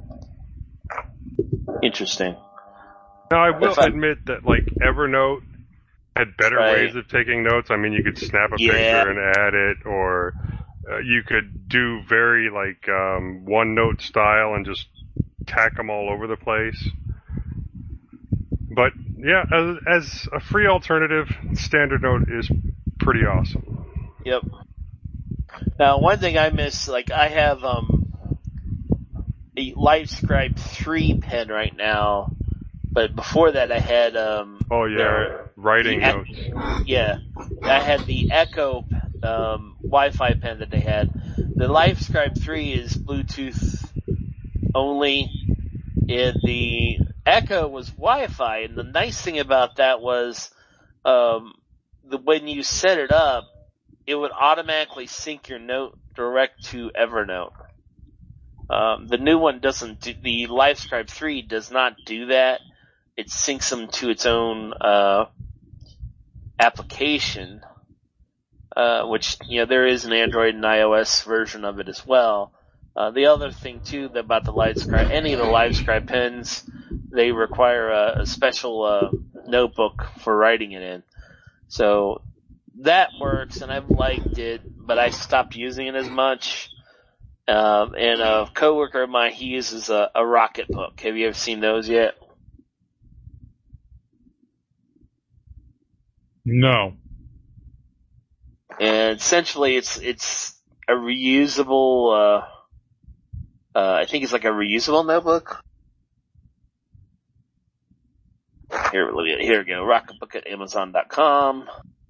Interesting. Now, I will If I- admit that, like, Evernote had better Right. ways of taking notes. I mean, you could snap a Yeah. picture and add it, or uh, you could do very, like, um, OneNote style and just tack them all over the place. But, yeah, as, as a free alternative, Standard Note is pretty awesome. Yep. Now, one thing I miss, like, I have, um, a LiveScribe three pen right now, but before that I had, um, Oh, yeah, their- writing the- notes. yeah, I had the Echo, um, Wi-Fi pen that they had. The LiveScribe three is Bluetooth only, and the Echo was Wi-Fi, and the nice thing about that was, um, the, when you set it up, it would automatically sync your note direct to Evernote. Um, the new one doesn't do, the LiveScribe three does not do that. It syncs them to its own, uh, application, uh, which, you know, there is an Android and iOS version of it as well. Uh, the other thing too about the LiveScribe, any of the LiveScribe pens, they require a, a special, uh, notebook for writing it in. So, that works, and I've liked it, but I stopped using it as much. Um, and a coworker of mine, he uses a, a Rocket Book. Have you ever seen those yet? No. And essentially, it's it's a reusable. Uh, uh, I think it's like a reusable notebook. Here, let me, here we go. Rocketbook at Amazon dot com.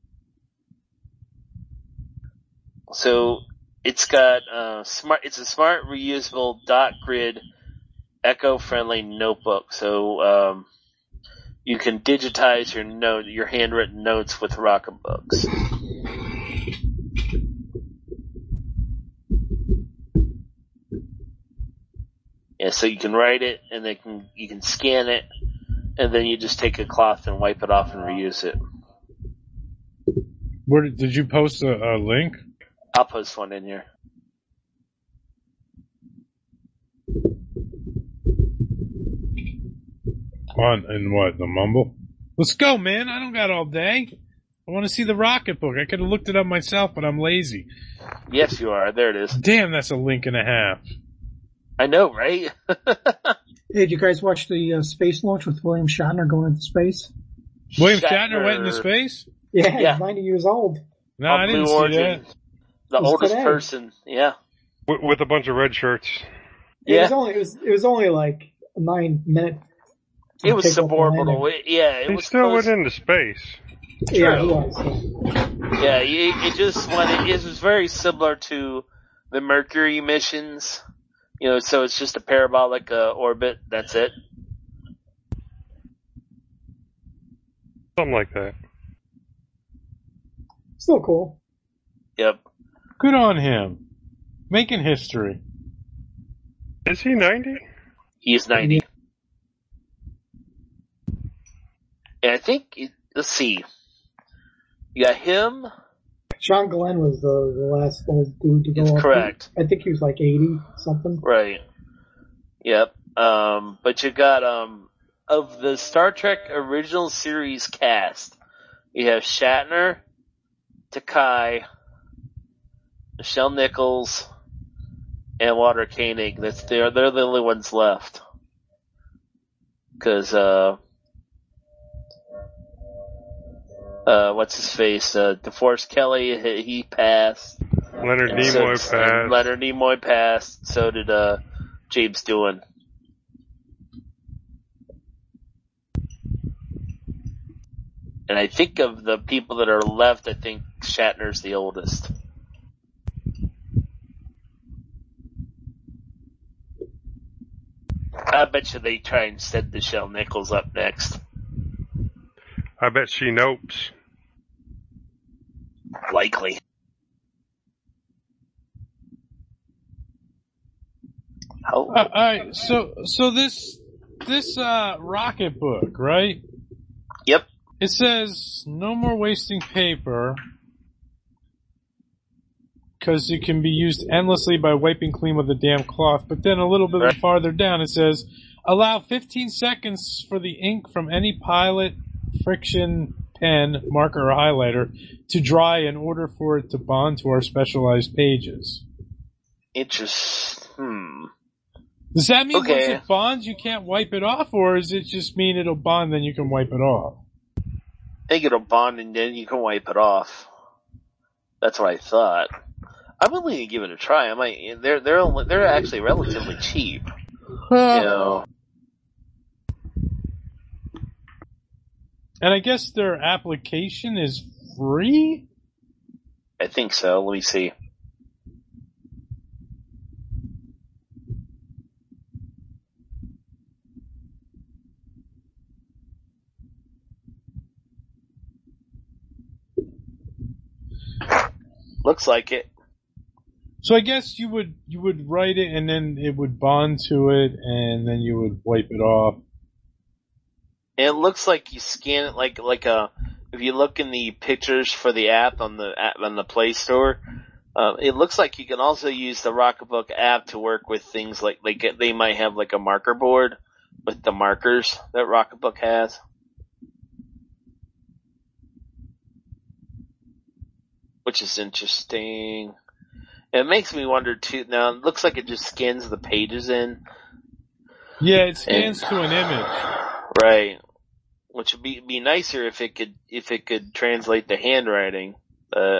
So it's got uh, smart. It's a smart, reusable dot grid, eco-friendly notebook. So um, you can digitize your note, your handwritten notes with Rocketbooks. And so you can write it, and they can you can scan it, and then you just take a cloth and wipe it off and reuse it. Where did, did you post a, a link? I'll post one in here. On in what, the Mumble? Let's go, man. I don't got all day. I want to see the Rocket Book. I could have looked it up myself, but I'm lazy. Yes, you are. There it is. Damn, that's a link and a half. I know, right? Hey, did you guys watch the uh, space launch with William Shatner going into space? William Shatner, Shatner went into space? Yeah, yeah. he's ninety years old. No, I didn't see Origin. that. The oldest today. person, yeah. With, with a bunch of red shirts. Yeah. It was only, it was, it was only like a nine minute. It was suborbital. It, yeah, it he was still close. went into space. True. Yeah, he was. Yeah, it, it just went, it was very similar to the Mercury missions. You know, so it's just a parabolic uh, orbit. That's it. Something like that. Still cool. Yep. Good on him. Making history. Is he ninety? He's ninety. And I think, let's see. You got him. Sean Glenn was the, the last old dude to go It's up. correct. I think he was like eighty something. Right. Yep. Um, but you got, um, of the Star Trek original series cast, you have Shatner, Takai, Michelle Nichols, and Walter Koenig. That's they're they're the only ones left. Cause uh, uh, what's his face? Uh, DeForest Kelly, he, he passed. Leonard And Nimoy so, passed. and Leonard Nimoy passed. So did uh, James Doohan. And I think of the people that are left, I think Shatner's the oldest. I bet you they try and set Nichelle Nichols up next. I bet she nopes. Likely. How? Uh, alright, so, so this, this, uh, Rocket Book, right? Yep. It says, no more wasting paper, because it can be used endlessly by wiping clean with a damp cloth. But then a little bit Right. farther down it says, allow fifteen seconds for the ink from any pilot, friction, pen, marker, or highlighter to dry in order for it to bond to our specialized pages. Interest. Hmm. Does that mean Okay. once it bonds you can't wipe it off, or does it just mean it'll bond then you can wipe it off? I think it'll bond and then you can wipe it off. That's what I thought. I'm willing to give it a try. I might. They're they're only, they're actually relatively cheap. You know. And I guess their application is free? I think so. Let me see. Looks like it. So I guess you would you would write it and then it would bond to it and then you would wipe it off. And it looks like you scan it like like a. If you look in the pictures for the app on the app on the Play Store, uh, it looks like you can also use the Rocketbook app to work with things like like they might have like a marker board with the markers that Rocketbook has. Which is interesting. It makes me wonder too. Now it looks like it just scans the pages in. Yeah, it scans And- to an image. Right. Which would be be nicer if it could if it could translate the handwriting. Uh,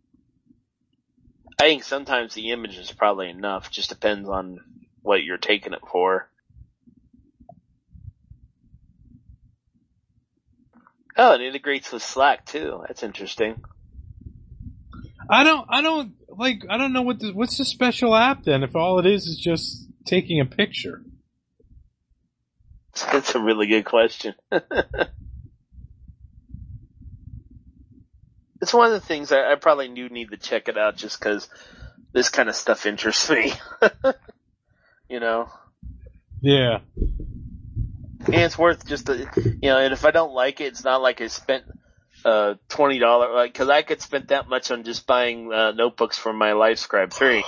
I think sometimes the image is probably enough. Just depends on what you're taking it for. Oh, it integrates with Slack too. That's interesting. I don't I don't like I don't know what the, what's the special app then if all it is is just taking a picture. That's a really good question. It's one of the things I, I probably do need to check it out just because this kind of stuff interests me. You know? Yeah. And it's worth just the, you know, and if I don't like it, it's not like I spent uh twenty dollars, like, because I could spend that much on just buying uh, notebooks for my LiveScribe three.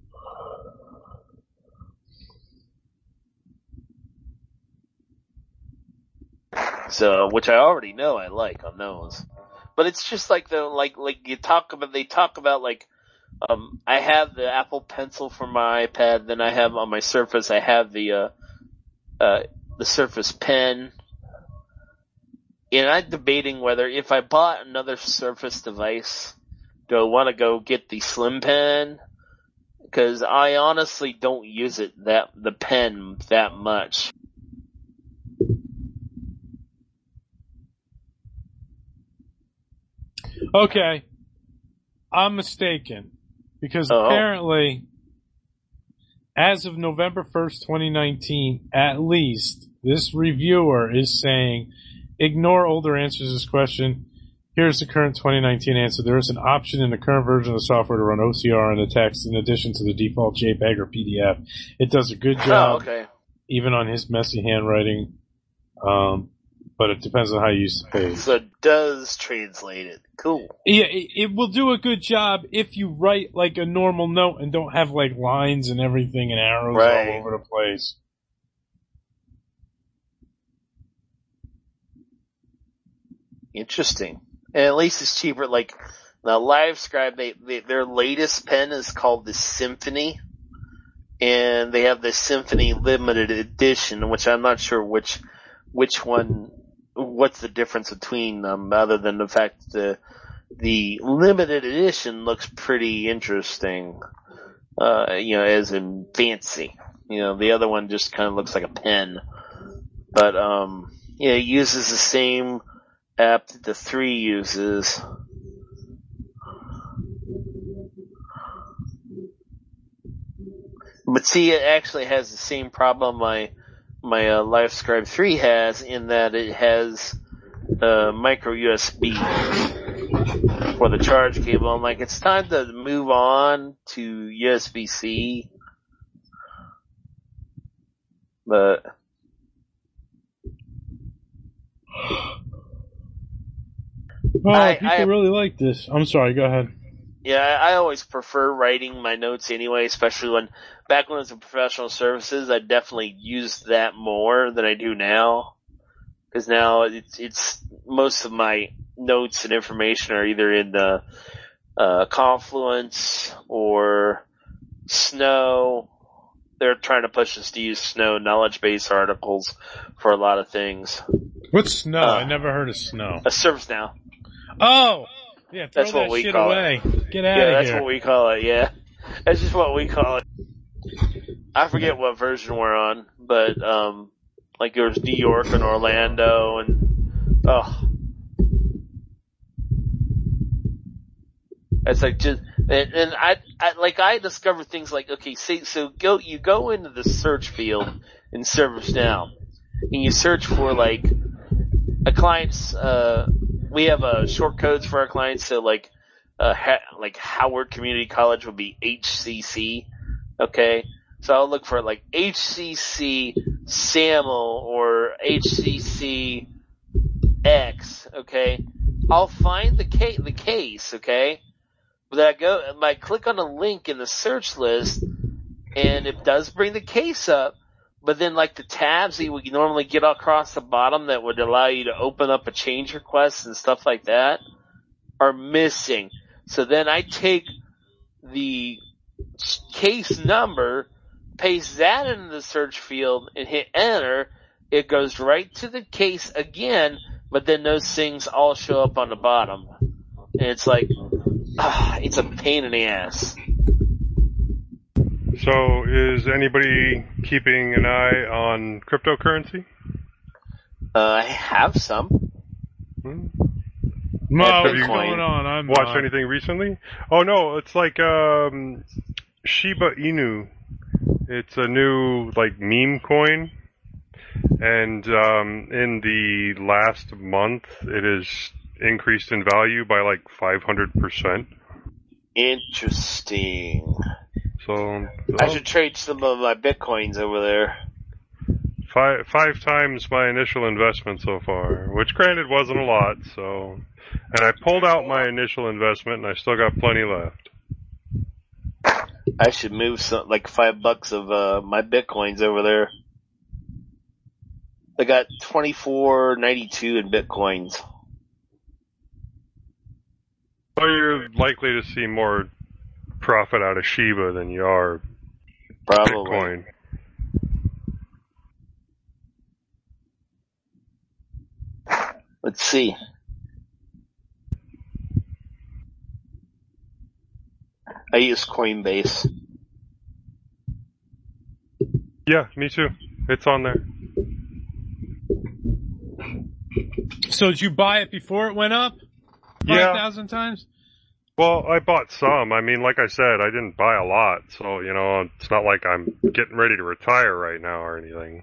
So, which I already know I like on those. But it's just like the, like, like you talk about, they talk about like, um, I have the Apple Pencil for my iPad, then I have on my Surface, I have the, uh, uh, the Surface Pen. And I'm debating whether if I bought another Surface device, do I want to go get the Slim Pen? Because I honestly don't use it that, the pen that much. Okay. I'm mistaken. Because Oh. apparently, as of November first, twenty nineteen, at least, this reviewer is saying, ignore older answers to this question. Here's the current twenty nineteen answer. There is an option in the current version of the software to run O C R on the text in addition to the default JPEG or P D F. It does a good job, Oh, okay. even on his messy handwriting. Um, but it depends on how you use the page. So it does translate it. Cool. Yeah, it, it will do a good job if you write like a normal note and don't have like lines and everything and arrows Right. all over the place. Interesting. And at least it's cheaper. Like, now LiveScribe, they, they, their latest pen is called the Symphony. And they have the Symphony Limited Edition, which I'm not sure which, which one, what's the difference between them, other than the fact that the, the limited edition looks pretty interesting. Uh, you know, as in fancy. You know, the other one just kind of looks like a pen. But, um, yeah, it uses the same app that the three uses. But see, it actually has the same problem my my uh, LiveScribe three has, in that it has uh, micro U S B for the charge cable. I'm like, it's time to move on to U S B C. But Oh, I- people I- really like this. I'm sorry, go ahead. yeah, I I always prefer writing my notes anyway, especially when, back when I was in professional services, I definitely used that more than I do now. Cause now it's, it's, most of my notes and information are either in the, uh, Confluence or Snow. They're trying to push us to use Snow knowledge base articles for a lot of things. What's Snow? Uh, I never heard of Snow. A ServiceNow. Oh! Yeah, throw That's what that we shit call away. Get out Yeah, of that's here. what we call it, yeah. That's just what we call it. I forget what version we're on, but, um, like there was New York and Orlando and, oh. It's like just, and, and I, I, like I discovered things like, okay, see, so go, you go into the search field in ServiceNow and you search for like a client's, uh, we have, uh, short codes for our clients, so like, uh, ha- like Howard Community College would be H C C, okay? So I'll look for like H C C SAML or H C C X, okay? I'll find the case, the case, okay? But I go, I click on a link in the search list, and it does bring the case up, but then like the tabs that you would normally get across the bottom that would allow you to open up a change request and stuff like that are missing. So then I take the case number, paste that into the search field, and hit enter. It goes right to the case again, but then those things all show up on the bottom. And it's like, ah, it's a pain in the ass. So, is anybody keeping an eye on cryptocurrency? Uh, I have some. Hmm? No, Have what's you going on? I'm Watched not. anything recently? Oh no, it's like um, Shiba Inu. It's a new like meme coin, and um, in the last month, it has increased in value by like five hundred percent. Interesting. So I should trade some of my bitcoins over there. five five times my initial investment so far, which granted wasn't a lot. So, and I pulled out my initial investment, and I still got plenty left. I should move some, like five bucks of uh, my bitcoins over there. I got twenty-four ninety-two in bitcoins. Well, you're likely to see more profit out of Shiba than you are Probably. Bitcoin. Let's see. I use Coinbase. Yeah, me too. It's on there. So did you buy it before it went up? Yeah. five thousand times? Well, I bought some. I mean, like I said, I didn't buy a lot, so, you know, it's not like I'm getting ready to retire right now or anything.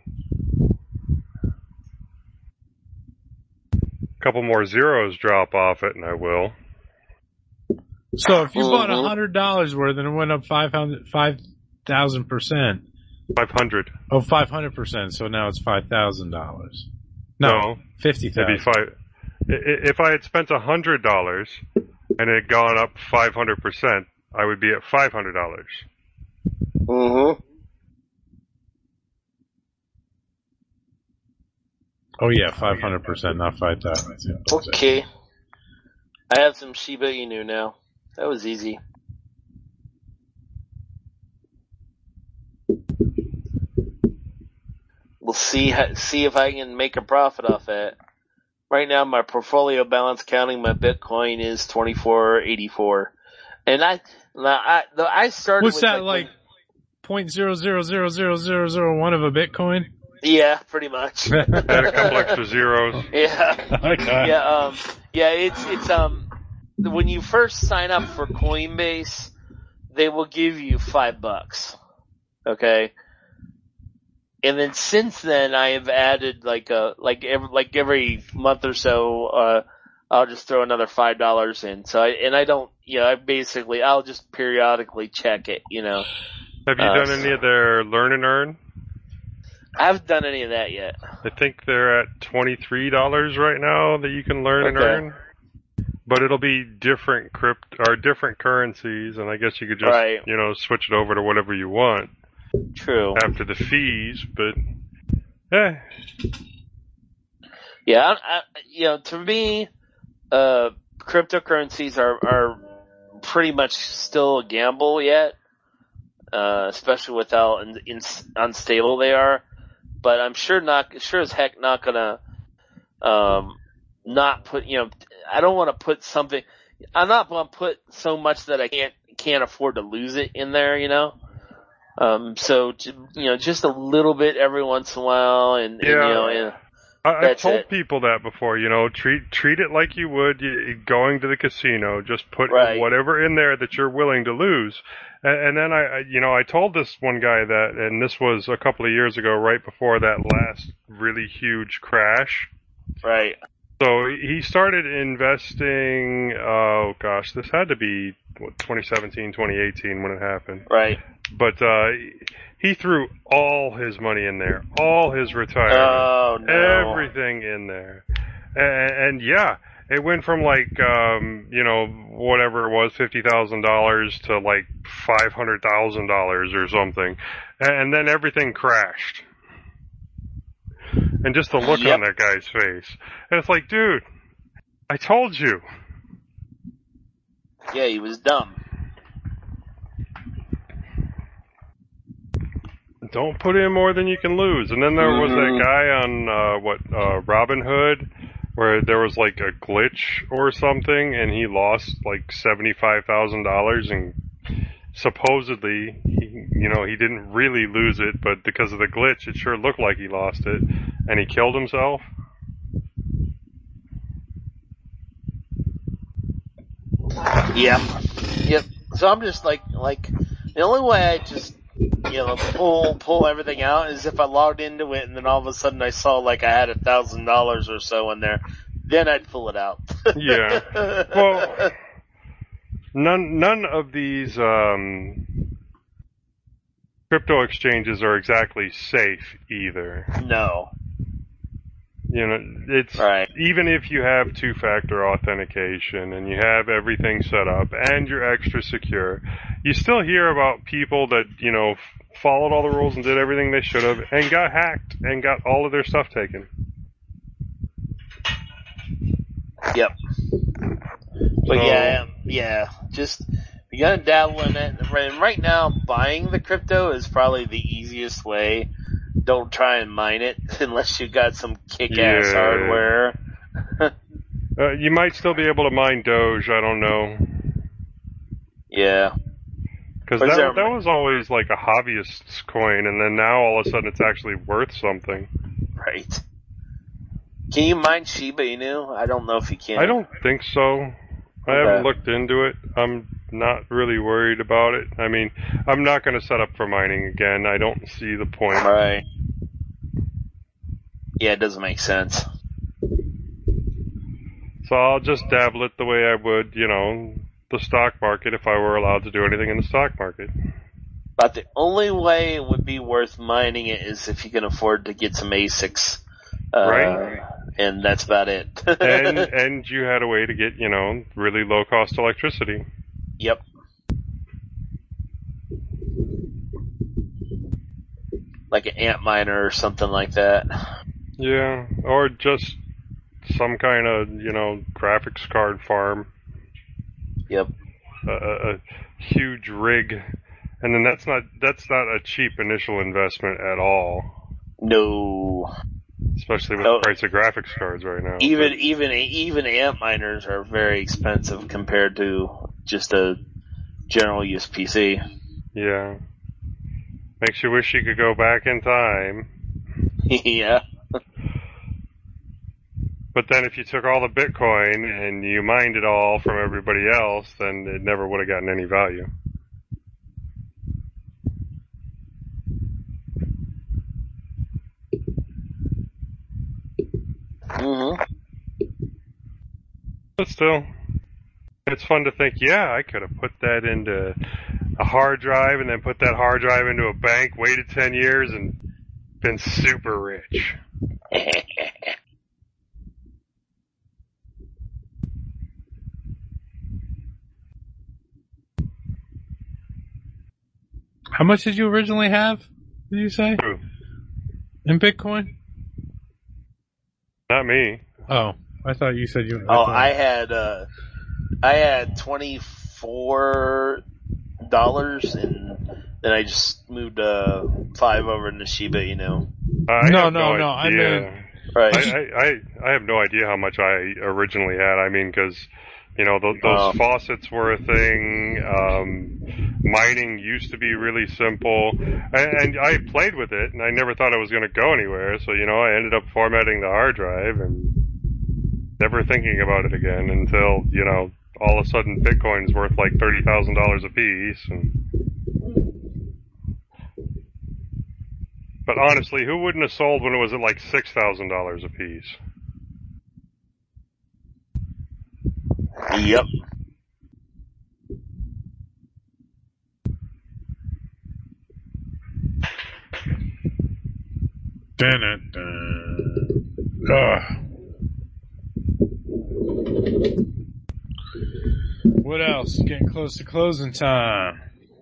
A couple more zeros drop off it, and I will. So if you Mm-hmm. bought one hundred dollars worth and it went up five thousand percent. five hundred. Oh, five hundred percent. So now it's five thousand dollars. No, No. fifty thousand. Maybe five. I- If I had spent one hundred dollars and it had gone up five hundred percent, I would be at five hundred dollars. Mm-hmm. Oh yeah, five hundred percent, not five thousand. Okay. I have some Shiba Inu now. That was easy. We'll see how, see if I can make a profit off that. Right now, my portfolio balance, counting my Bitcoin, is twenty four eighty four, and I now I I started. What's with that like? like? Point zero zero zero zero zero zero one of a Bitcoin? Yeah, pretty much. Add a couple extra zeros. Yeah. Okay. Yeah. Um. Yeah. It's it's um. When you first sign up for Coinbase, they will give you five bucks. Okay. And then since then, I have added like a like every like every month or so, uh, I'll just throw another five dollars in. So I and I don't, you know, I basically I'll just periodically check it. You know. Have you Uh, done any of their Learn and Earn? I haven't done any of that yet. I think they're at twenty-three dollars right now that you can learn and Okay. earn. But it'll be different crypt or different currencies, and I guess you could just, Right. you know, switch it over to whatever you want True. after the fees, but eh. Yeah, I, I, you know, to me, uh, cryptocurrencies are, are pretty much still a gamble yet, uh, especially with how in, in, unstable they are. But I'm sure not, sure as heck not gonna, um, not put, you know, I don't want to put something, I'm not going to put so much that I can't, can't afford to lose it in there, you know? Um, so, you know, just a little bit every once in a while and, and Yeah. you know, and, I, I've That's told it. people that before, you know, treat treat it like you would you, going to the casino. Just put Right. whatever in there that you're willing to lose. And, and then I, I, you know, I told this one guy that, and this was a couple of years ago, right before that last really huge crash. right. So he started investing, oh gosh, this had to be what, twenty seventeen, twenty eighteen when it happened. Right. But uh, he threw all his money in there, all his retirement, Oh, no. everything in there. And, and yeah, it went from like, um, you know, whatever it was, fifty thousand dollars to like five hundred thousand dollars or something. And then everything crashed. And just the look Yep. on that guy's face. And it's like, dude, I told you. Yeah, he was dumb. Don't put in more than you can lose. And then there was Mhm. that guy on, uh, what, uh, Robinhood, where there was like a glitch or something, and he lost like seventy-five thousand dollars, and supposedly, he, you know, he didn't really lose it, but because of the glitch, it sure looked like he lost it, and he killed himself. Yep. Yep. So I'm just like, like, the only way I just, you know, pull, pull everything out is if I logged into it and then all of a sudden I saw like I had a thousand dollars or so in there. Then I'd pull it out. Yeah. Well, Oh, none, none of these, um, crypto exchanges are exactly safe either. No. You know, it's right. Even if you have two-factor authentication and you have everything set up and you're extra secure, you still hear about people that, you know, f- followed all the rules and did everything they should have and got hacked and got all of their stuff taken. Yep. But So, yeah, yeah, just you gotta dabble in it. And right now, buying the crypto is probably the easiest way. Don't try and mine it unless you got some kick-ass Yeah. hardware. uh, you might still be able to mine Doge, I don't know. Yeah. Because Or is that, there- that was always like a hobbyist's coin, and then now all of a sudden it's actually worth something. Right. Can you mine Shiba Inu? I don't know if you can. I don't think so. I Okay. haven't looked into it. I'm not really worried about it. I mean, I'm not going to set up for mining again. I don't see the point. Right. Yeah, it doesn't make sense. So I'll just dabble it the way I would, you know, the stock market if I were allowed to do anything in the stock market. But the only way it would be worth mining it is if you can afford to get some A SICs. Uh, Right. And that's about it. and and you had a way to get, you know, really low cost electricity. Yep. Like an ant miner or something like that. Yeah, or just some kind of, you know, graphics card farm. Yep. A, a, a huge rig, and then that's not that's not a cheap initial investment at all. No. Especially with No. the price of graphics cards right now. Even even even ant miners are very expensive compared to just a general use P C. Yeah. Makes you wish you could go back in time. Yeah. But then if you took all the Bitcoin and you mined it all from everybody else, then it never would have gotten any value. Mm-hmm. But still, it's fun to think, yeah, I could have put that into a hard drive and then put that hard drive into a bank, waited ten years, and been super rich. How much did you originally have? Did you say? Who? In Bitcoin? Not me. Oh, I thought you said you. Oh, thought- I had uh, I had twenty four dollars, and then I just moved uh five over into Shiba Inu. I No, have no, no, I idea. meant- Right. I, I, I, I have no idea how much I originally had. I mean, because, you know, th- those Oh. faucets were a thing. Um, mining used to be really simple. And, and I played with it, and I never thought it was going to go anywhere. So, you know, I ended up formatting the hard drive and never thinking about it again until, you know, all of a sudden Bitcoin's worth like thirty thousand dollars a piece. And... But honestly, who wouldn't have sold when it was at like six thousand dollars a piece? Yep. Dun, dun, dun. Ugh. What else? Getting close to closing time.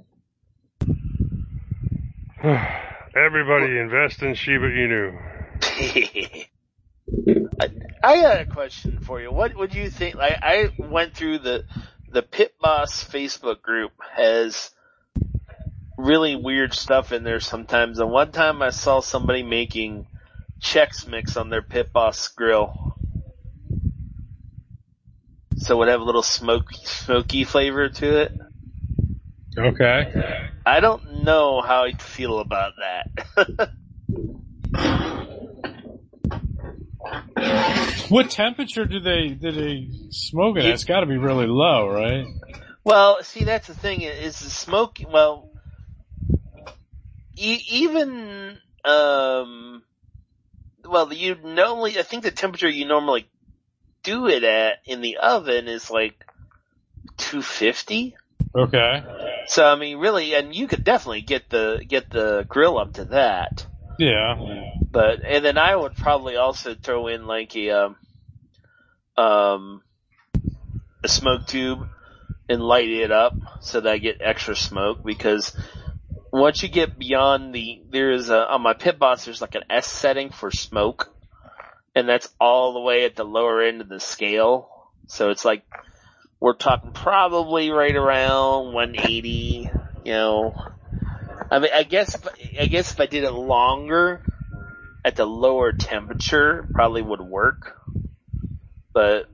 Everybody invest in Shiba Inu. I, I got a question for you. What would you think? Like, I went through the the Pit Boss Facebook group has really weird stuff in there sometimes. And one time I saw somebody making Chex Mix on their Pit Boss grill, so it would have a little smoky smoky flavor to it. Okay. I don't know how I'd feel about that. What temperature do they do they smoke it at? It's got to be really low, right? Well, see, that's the thing, is the smoke, well, e- even, um, well, you normally, I think the temperature you normally do it at in the oven is like two fifty. Okay. So I mean, really, and you could definitely get the get the grill up to that. Yeah. But and then I would probably also throw in like a um, um a smoke tube and light it up so that I get extra smoke, because once you get beyond the there is a on my Pit Boss there's like an S setting for smoke, and that's all the way at the lower end of the scale. So it's like we're talking probably right around one eighty, you know. I mean, I guess I guess if I did it longer at the lower temperature, probably would work. But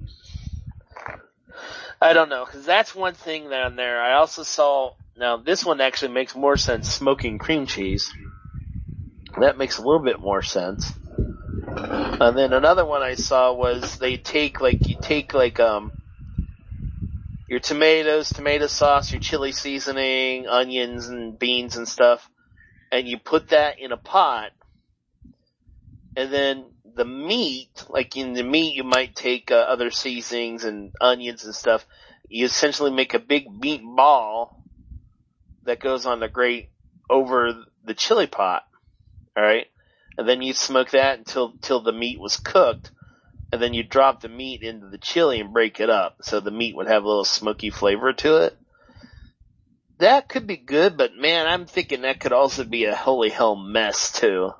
I don't know, because that's one thing down there. I also saw, now this one actually makes more sense, smoking cream cheese. That makes a little bit more sense. And then another one I saw was they take like, you take like, um, your tomatoes, tomato sauce, your chili seasoning, onions and beans and stuff, and you put that in a pot, and then the meat, like in the meat you might take uh, other seasonings and onions and stuff, you essentially make a big meat ball that goes on the grate over the chili pot, alright? And then you smoke that until, till the meat was cooked, and then you drop the meat into the chili and break it up, so the meat would have a little smoky flavor to it. That could be good, but man, I'm thinking that could also be a holy hell mess too.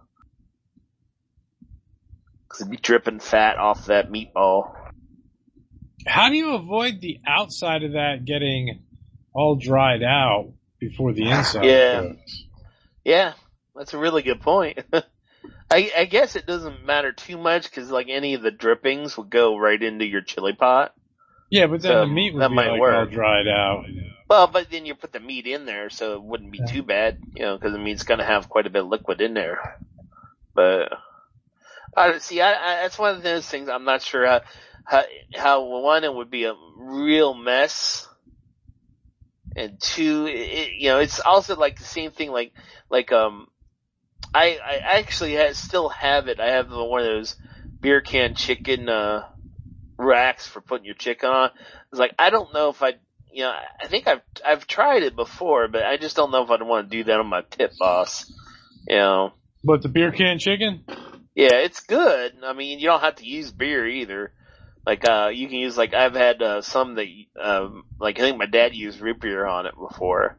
Cause it'd be dripping fat off that meatball. How do you avoid the outside of that getting all dried out before the inside Yeah. cooks? Yeah, that's a really good point. I, I guess it doesn't matter too much because like any of the drippings would go right into your chili pot. Yeah, but then So the meat would that be might like work. all dried out. Well, but then you put the meat in there, so it wouldn't be too bad, you know, because the meat's going to have quite a bit of liquid in there. But I see, I, I, that's one of those things. I'm not sure how, how, how one, it would be a real mess, and two, it, you know, it's also like the same thing. Like, like um, I I actually have, still have it. I have one of those beer can chicken uh racks for putting your chicken on. It's like I don't know if I. You know, I think I've I've tried it before, but I just don't know if I'd want to do that on my Pit Boss. You know. But the beer can chicken? Yeah, it's good. I mean, you don't have to use beer either. Like, uh, you can use, like, I've had, uh, some that, um, like, I think my dad used root beer on it before.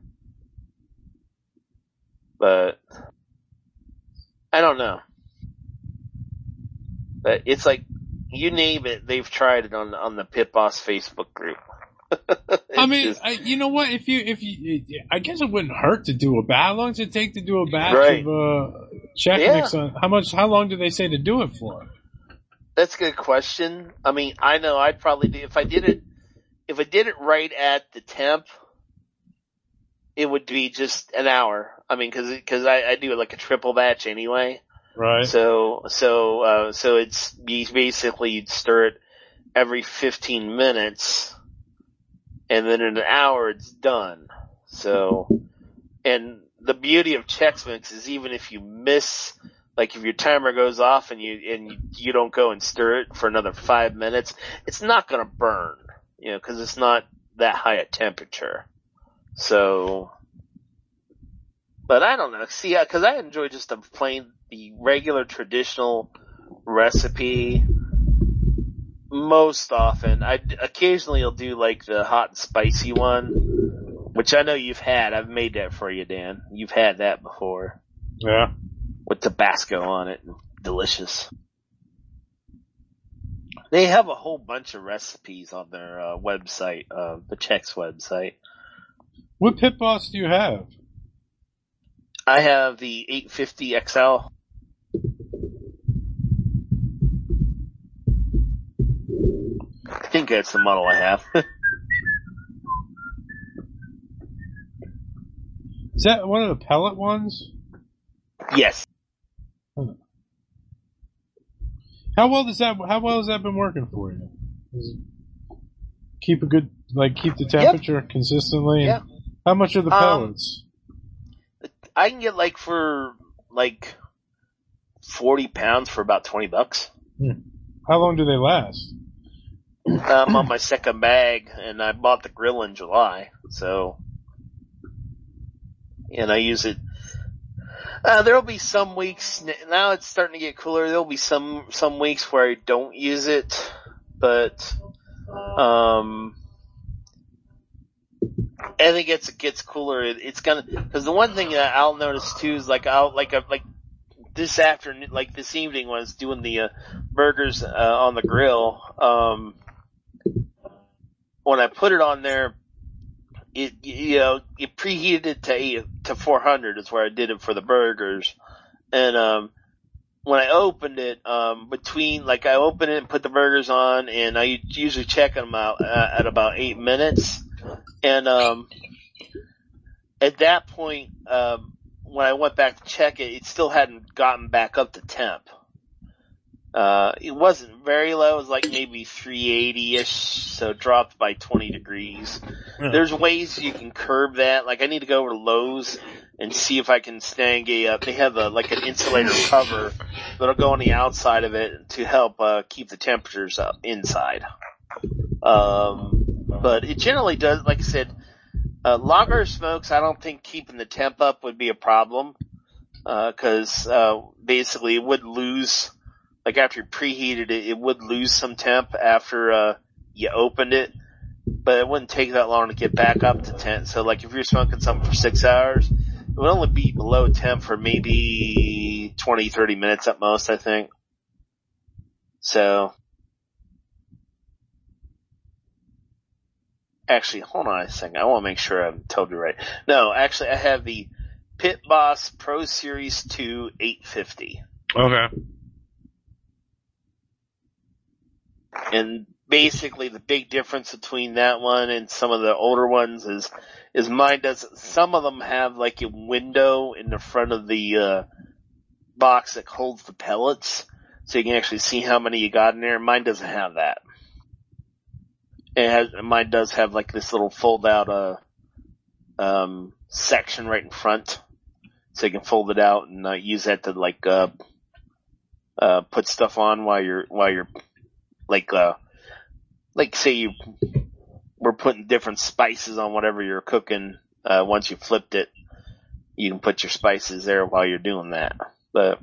But, I don't know. But it's like, you name it, they've tried it on, on the Pit Boss Facebook group. I mean, just, I, you know what? If you, if you, I guess it wouldn't hurt to do a batch. How long does it take to do a batch right. of uh, Chex Yeah. Mix? On, how much? How long do they say to do it for? That's a good question. I mean, I know I'd probably do, if I did it, if I did it right at the temp, it would be just an hour. I mean, cause, cause I, I do it like a triple batch anyway. Right. So, so, uh, so it's basically you'd stir it every fifteen minutes, and then in an hour it's done. So, and the beauty of Chex Mix is even if you miss, like if your timer goes off and you, and you, you don't go and stir it for another five minutes, it's not gonna burn, you know, cause it's not that high a temperature. So, but I don't know. See, cause I enjoy just the plain, the regular traditional recipe most often. I occasionally will do like the hot and spicy one, which I know you've had. I've made that for you, Dan. You've had that before. Yeah. With Tabasco on it. Delicious. They have a whole bunch of recipes on their uh, website, uh, the Chex website. What Pit Boss do you have? I have the eight fifty X L. I think that's the model I have. Is that one of the pellet ones? Yes. How well does that? How well has that been working for you? Does it keep a good, like, keep the temperature yep. consistently? Yeah. How much are the pellets? Um, I can get like for like forty pounds for about twenty bucks. Hmm. How long do they last? I'm on my second bag, and I bought the grill in July, so and I use it. Uh, there'll be some weeks, now it's starting to get cooler, there'll be some, some weeks where I don't use it, but, um, I think it's, it gets cooler, it, it's gonna, cause the one thing that I'll notice too is like, I'll, like, like, this afternoon, like this evening when I was doing the, uh, burgers, uh, on the grill, um, when I put it on there, It, you know, it preheated it to to four hundred is where I did it for the burgers. And, um, when I opened it, um, between, like I opened it and put the burgers on and I usually check them out uh, at about eight minutes. And, um, at that point, um, when I went back to check it, it still hadn't gotten back up to temp. Uh, it wasn't very low. It was like maybe three eighty-ish, so it dropped by twenty degrees. Yeah. There's ways you can curb that. Like I need to go over to Lowe's and see if I can snag a, uh, they have a, like an insulator cover that'll go on the outside of it to help, uh, keep the temperatures up inside. Um, but it generally does, like I said, uh, longer smokes, I don't think keeping the temp up would be a problem. Uh, cause, uh, basically it would lose, like after you preheated it, it would lose some temp after, uh, you opened it, but it wouldn't take that long to get back up to ten. So like if you're smoking something for six hours, it would only be below temp for maybe twenty, thirty minutes at most, I think. So, actually, hold on a second. I want to make sure I'm told you right. No, actually I have the Pit Boss Pro Series two eight fifty. Okay. And basically the big difference between that one and some of the older ones is, is mine does, some of them have like a window in the front of the, uh, box that holds the pellets. So you can actually see how many you got in there. Mine doesn't have that. It has, mine does have like this little fold out, uh, um, section right in front. So you can fold it out and uh, use that to like, uh, uh, put stuff on while you're, while you're, Like, uh, like say you were putting different spices on whatever you're cooking, uh, once you flipped it, you can put your spices there while you're doing that. But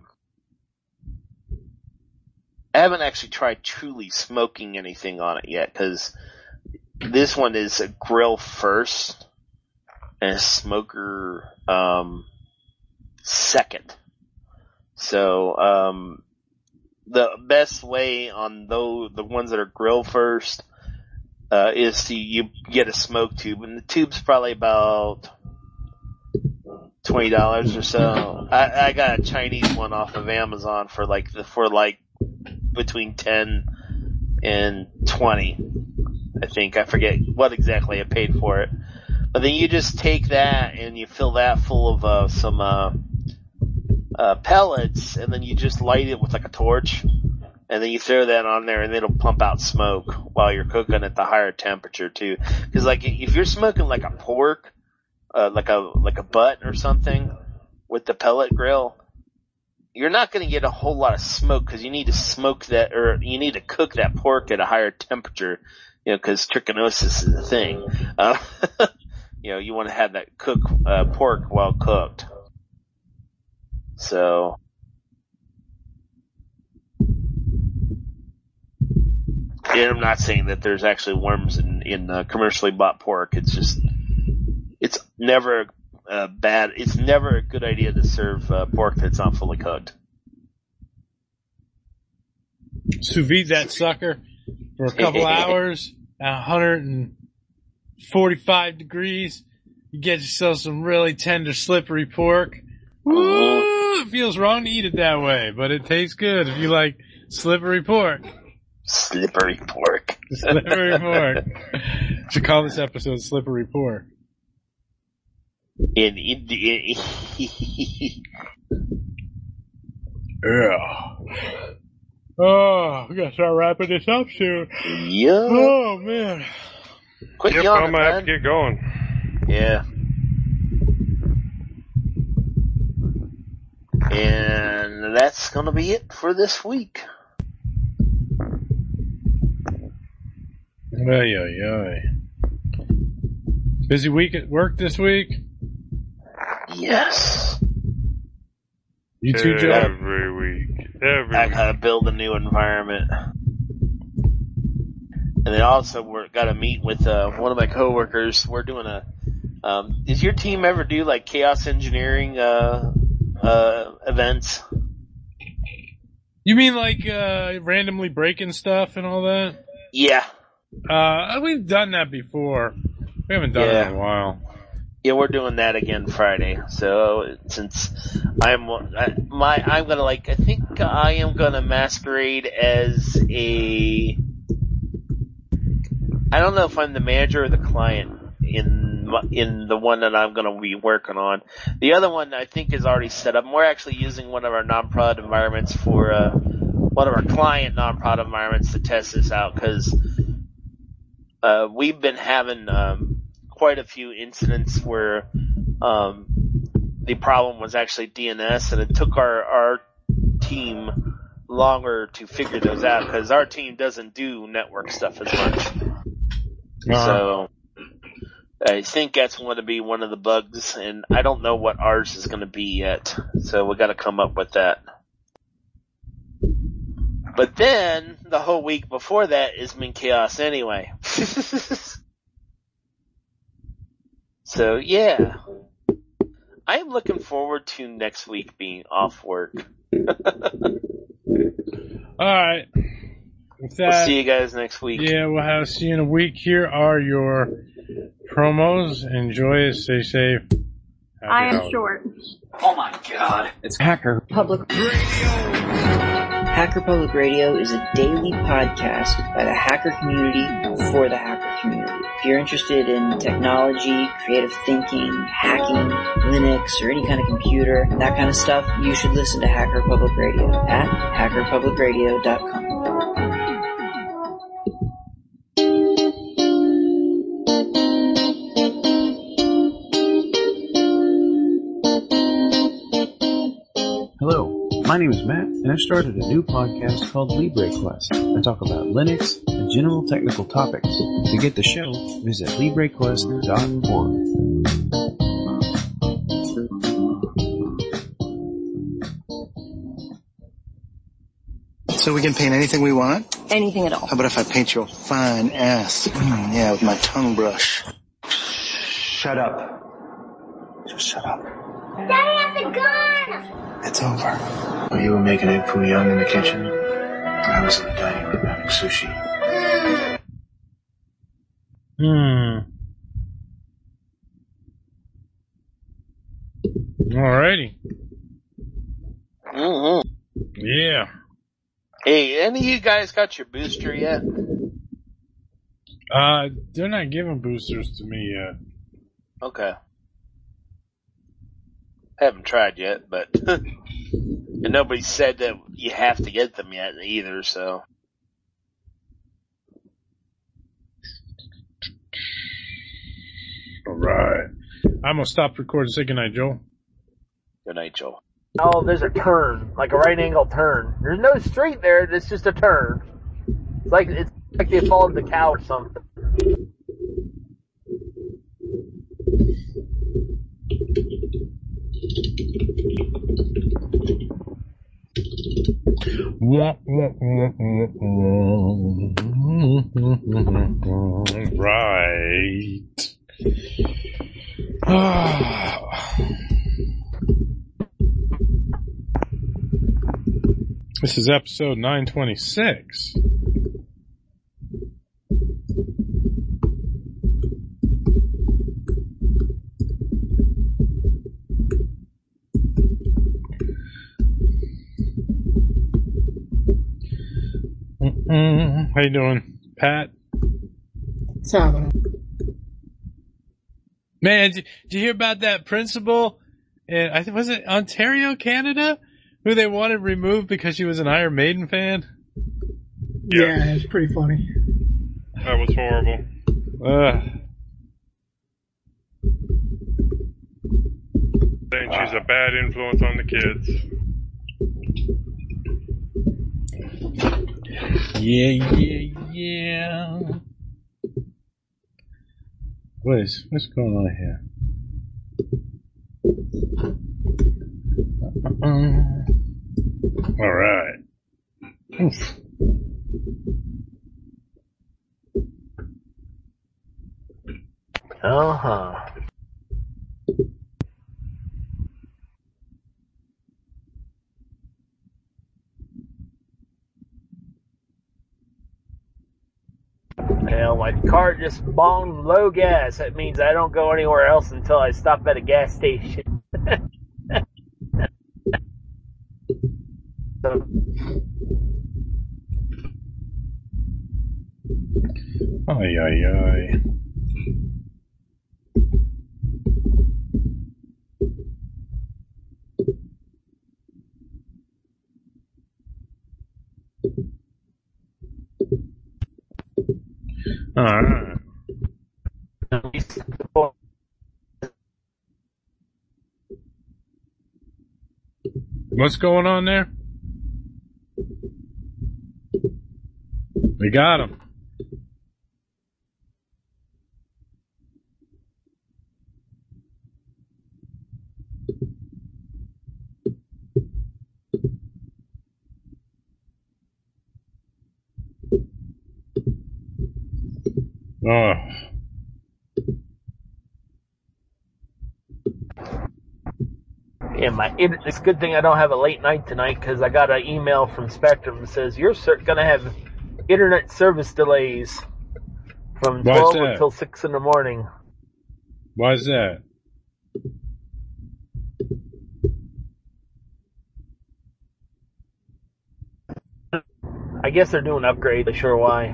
I haven't actually tried truly smoking anything on it yet, cause this one is a grill first and a smoker, um, second. So, um, the best way on those, the ones that are grill first, uh, is to, you get a smoke tube, and the tube's probably about twenty dollars or so. I, I got a Chinese one off of Amazon for like, the, for like, between ten and twenty, I think. I forget what exactly I paid for it. But then you just take that and you fill that full of, uh, some, uh, Uh, pellets, and then you just light it with like a torch, and then you throw that on there, and it'll pump out smoke while you're cooking at the higher temperature too. Because like if you're smoking like a pork, uh, like a like a butt or something with the pellet grill, you're not going to get a whole lot of smoke because you need to smoke that, or you need to cook that pork at a higher temperature. You know, because trichinosis is a thing. Uh, you know, you want to have that cook uh, pork well cooked. So, and I'm not saying that there's actually worms in, in uh, commercially bought pork. It's just, it's never uh, bad. It's never a good idea to serve uh, pork that's not fully cooked. Sous vide that sucker for a couple hours at one hundred forty-five degrees. You get yourself some really tender, slippery pork. Woo! It feels wrong to eat it that way, but it tastes good if you like slippery pork. Slippery pork. Slippery pork. Should call this episode Slippery Pork. In, in, in, yeah. Oh, we gotta start wrapping this up soon. Yeah. Oh, man. Quit yep, yawning, I'm gonna man. have to get going. Yeah. And that's gonna be it for this week. Ay, ay, ay. Busy week at work this week? Yes. You too, Joe? Every week. Every I week. gotta build a new environment. And then also we're gotta meet with uh, one of my coworkers. We're doing a. Um, does your team ever do like chaos engineering uh, uh, events? You mean like uh, randomly breaking stuff and all that? Yeah. Uh, we've done that before. We haven't done Yeah. it in a while. Yeah, we're doing that again Friday. So since I'm I, my I'm gonna like I think I am gonna masquerade as a. I don't know if I'm the manager or the client in in the one that I'm going to be working on. The other one I think is already set up. We're actually using one of our non-prod environments for uh, one of our client non-prod environments to test this out because uh, we've been having um, quite a few incidents where um, the problem was actually D N S, and it took our our team longer to figure those out because our team doesn't do network stuff as much. Uh-huh. So I think that's going to be one of the bugs, and I don't know what ours is going to be yet. So we got to come up with that. But then the whole week before that is Min Chaos anyway. So yeah, I am looking forward to next week being off work. All right. With that, We'll see you guys next week. Yeah, we'll have see you in a week. Here are your promos. Enjoy it. Stay safe. Happy I am holidays. short. Oh my god. It's Hacker Public Radio. Hacker Public Radio is a daily podcast by the hacker community for the hacker community. If you're interested in technology, creative thinking, hacking, Linux, or any kind of computer, that kind of stuff, you should listen to Hacker Public Radio at hacker public radio dot com. Hello, my name is Matt, and I've started a new podcast called LibreQuest. I talk about Linux and general technical topics. To get the show, visit libre quest dot org. So we can paint anything we want? Anything at all. How about if I paint your fine ass? Mm, yeah, with my tongue brush. Shut up. Just shut up. Daddy has a gun! It's over. While you were making egg foo young in the kitchen, I was in the dining room having sushi. Hmm. Alrighty. Mm-hmm. Yeah. Hey, any of you guys got your booster yet? Uh, they're not giving boosters to me yet. Okay. Haven't tried yet, but and nobody said that you have to get them yet either, so. Alright. I'm gonna stop recording. Say goodnight, Joel. Good night, Joel. Oh, there's a turn, like a right angle turn. There's no street there, it's just a turn. It's like, it's like they followed the cow or something. Right. This is episode nine twenty-six. Mm-mm. How you doing, Pat? Solid. Man, did, did you hear about that principal? In, I think was it Ontario, Canada, who they wanted removed because she was an Iron Maiden fan? Yeah, yeah, it's pretty funny. That was horrible. Uh, Saying she's a bad influence on the kids. yeah, yeah, yeah. What is what's going on here? All right. Oof. Uh-huh. Well, my car just bombed low gas. That means I don't go anywhere else until I stop at a gas station. So, ay, ay, ay. All right. What's going on there? We got him. Oh. Yeah, my it, it's a good thing I don't have a late night tonight because I got an email from Spectrum that says you're ser- going to have internet service delays from Why is twelve that? until six in the morning. Why is that? I guess they're doing an upgrade. Not sure why.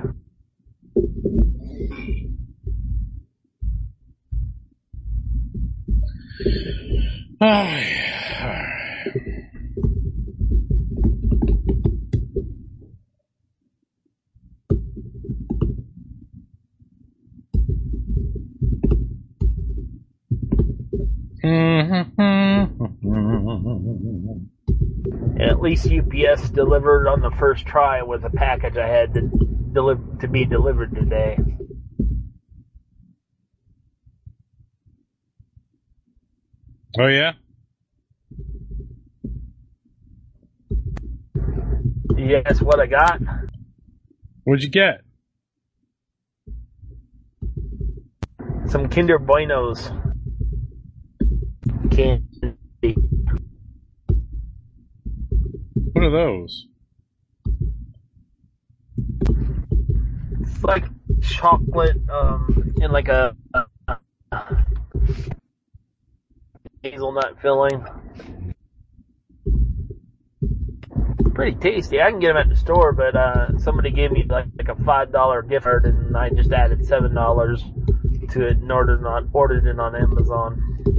At least U P S delivered on the first try with a package I had to deliver to be delivered today. Oh, yeah? You guess what I got? What'd you get? Some Kinder Buenos candy. What are those? It's like chocolate um, in like a, a, a hazelnut filling. Pretty tasty. I can get them at the store, but uh, somebody gave me like, like a five dollar gift card, and I just added seven dollars to it and ordered on ordered it on Amazon.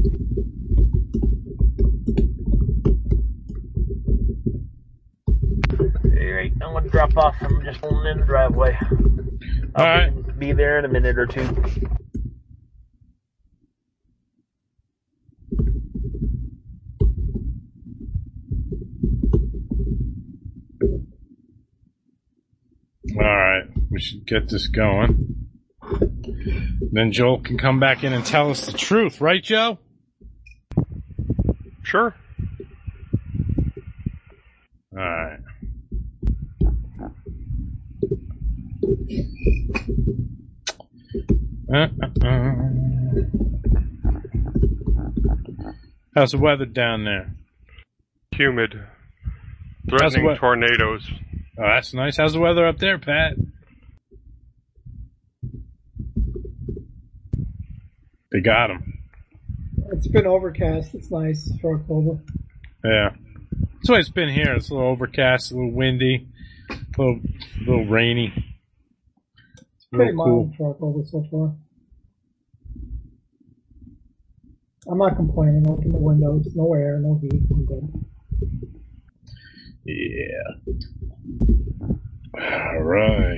Alright, I'm gonna drop off. I'm just pulling in the driveway. I'll Alright. be, be there in a minute or two. Alright, we should get this going. Then Joel can come back in and tell us the truth, right, Joe? Sure. Alright. Uh, uh, uh. How's the weather down there? Humid. How's the Threatening we- tornadoes. Oh, that's nice. How's the weather up there, Pat? They got him. It's been overcast. It's nice for October. Yeah. That's why it's been here. It's a little overcast, a little windy, a little, a little rainy. It's Pretty real cool. mild for October so far. I'm not complaining. Open the windows. No air, no heat. I'm good. Yeah. All right.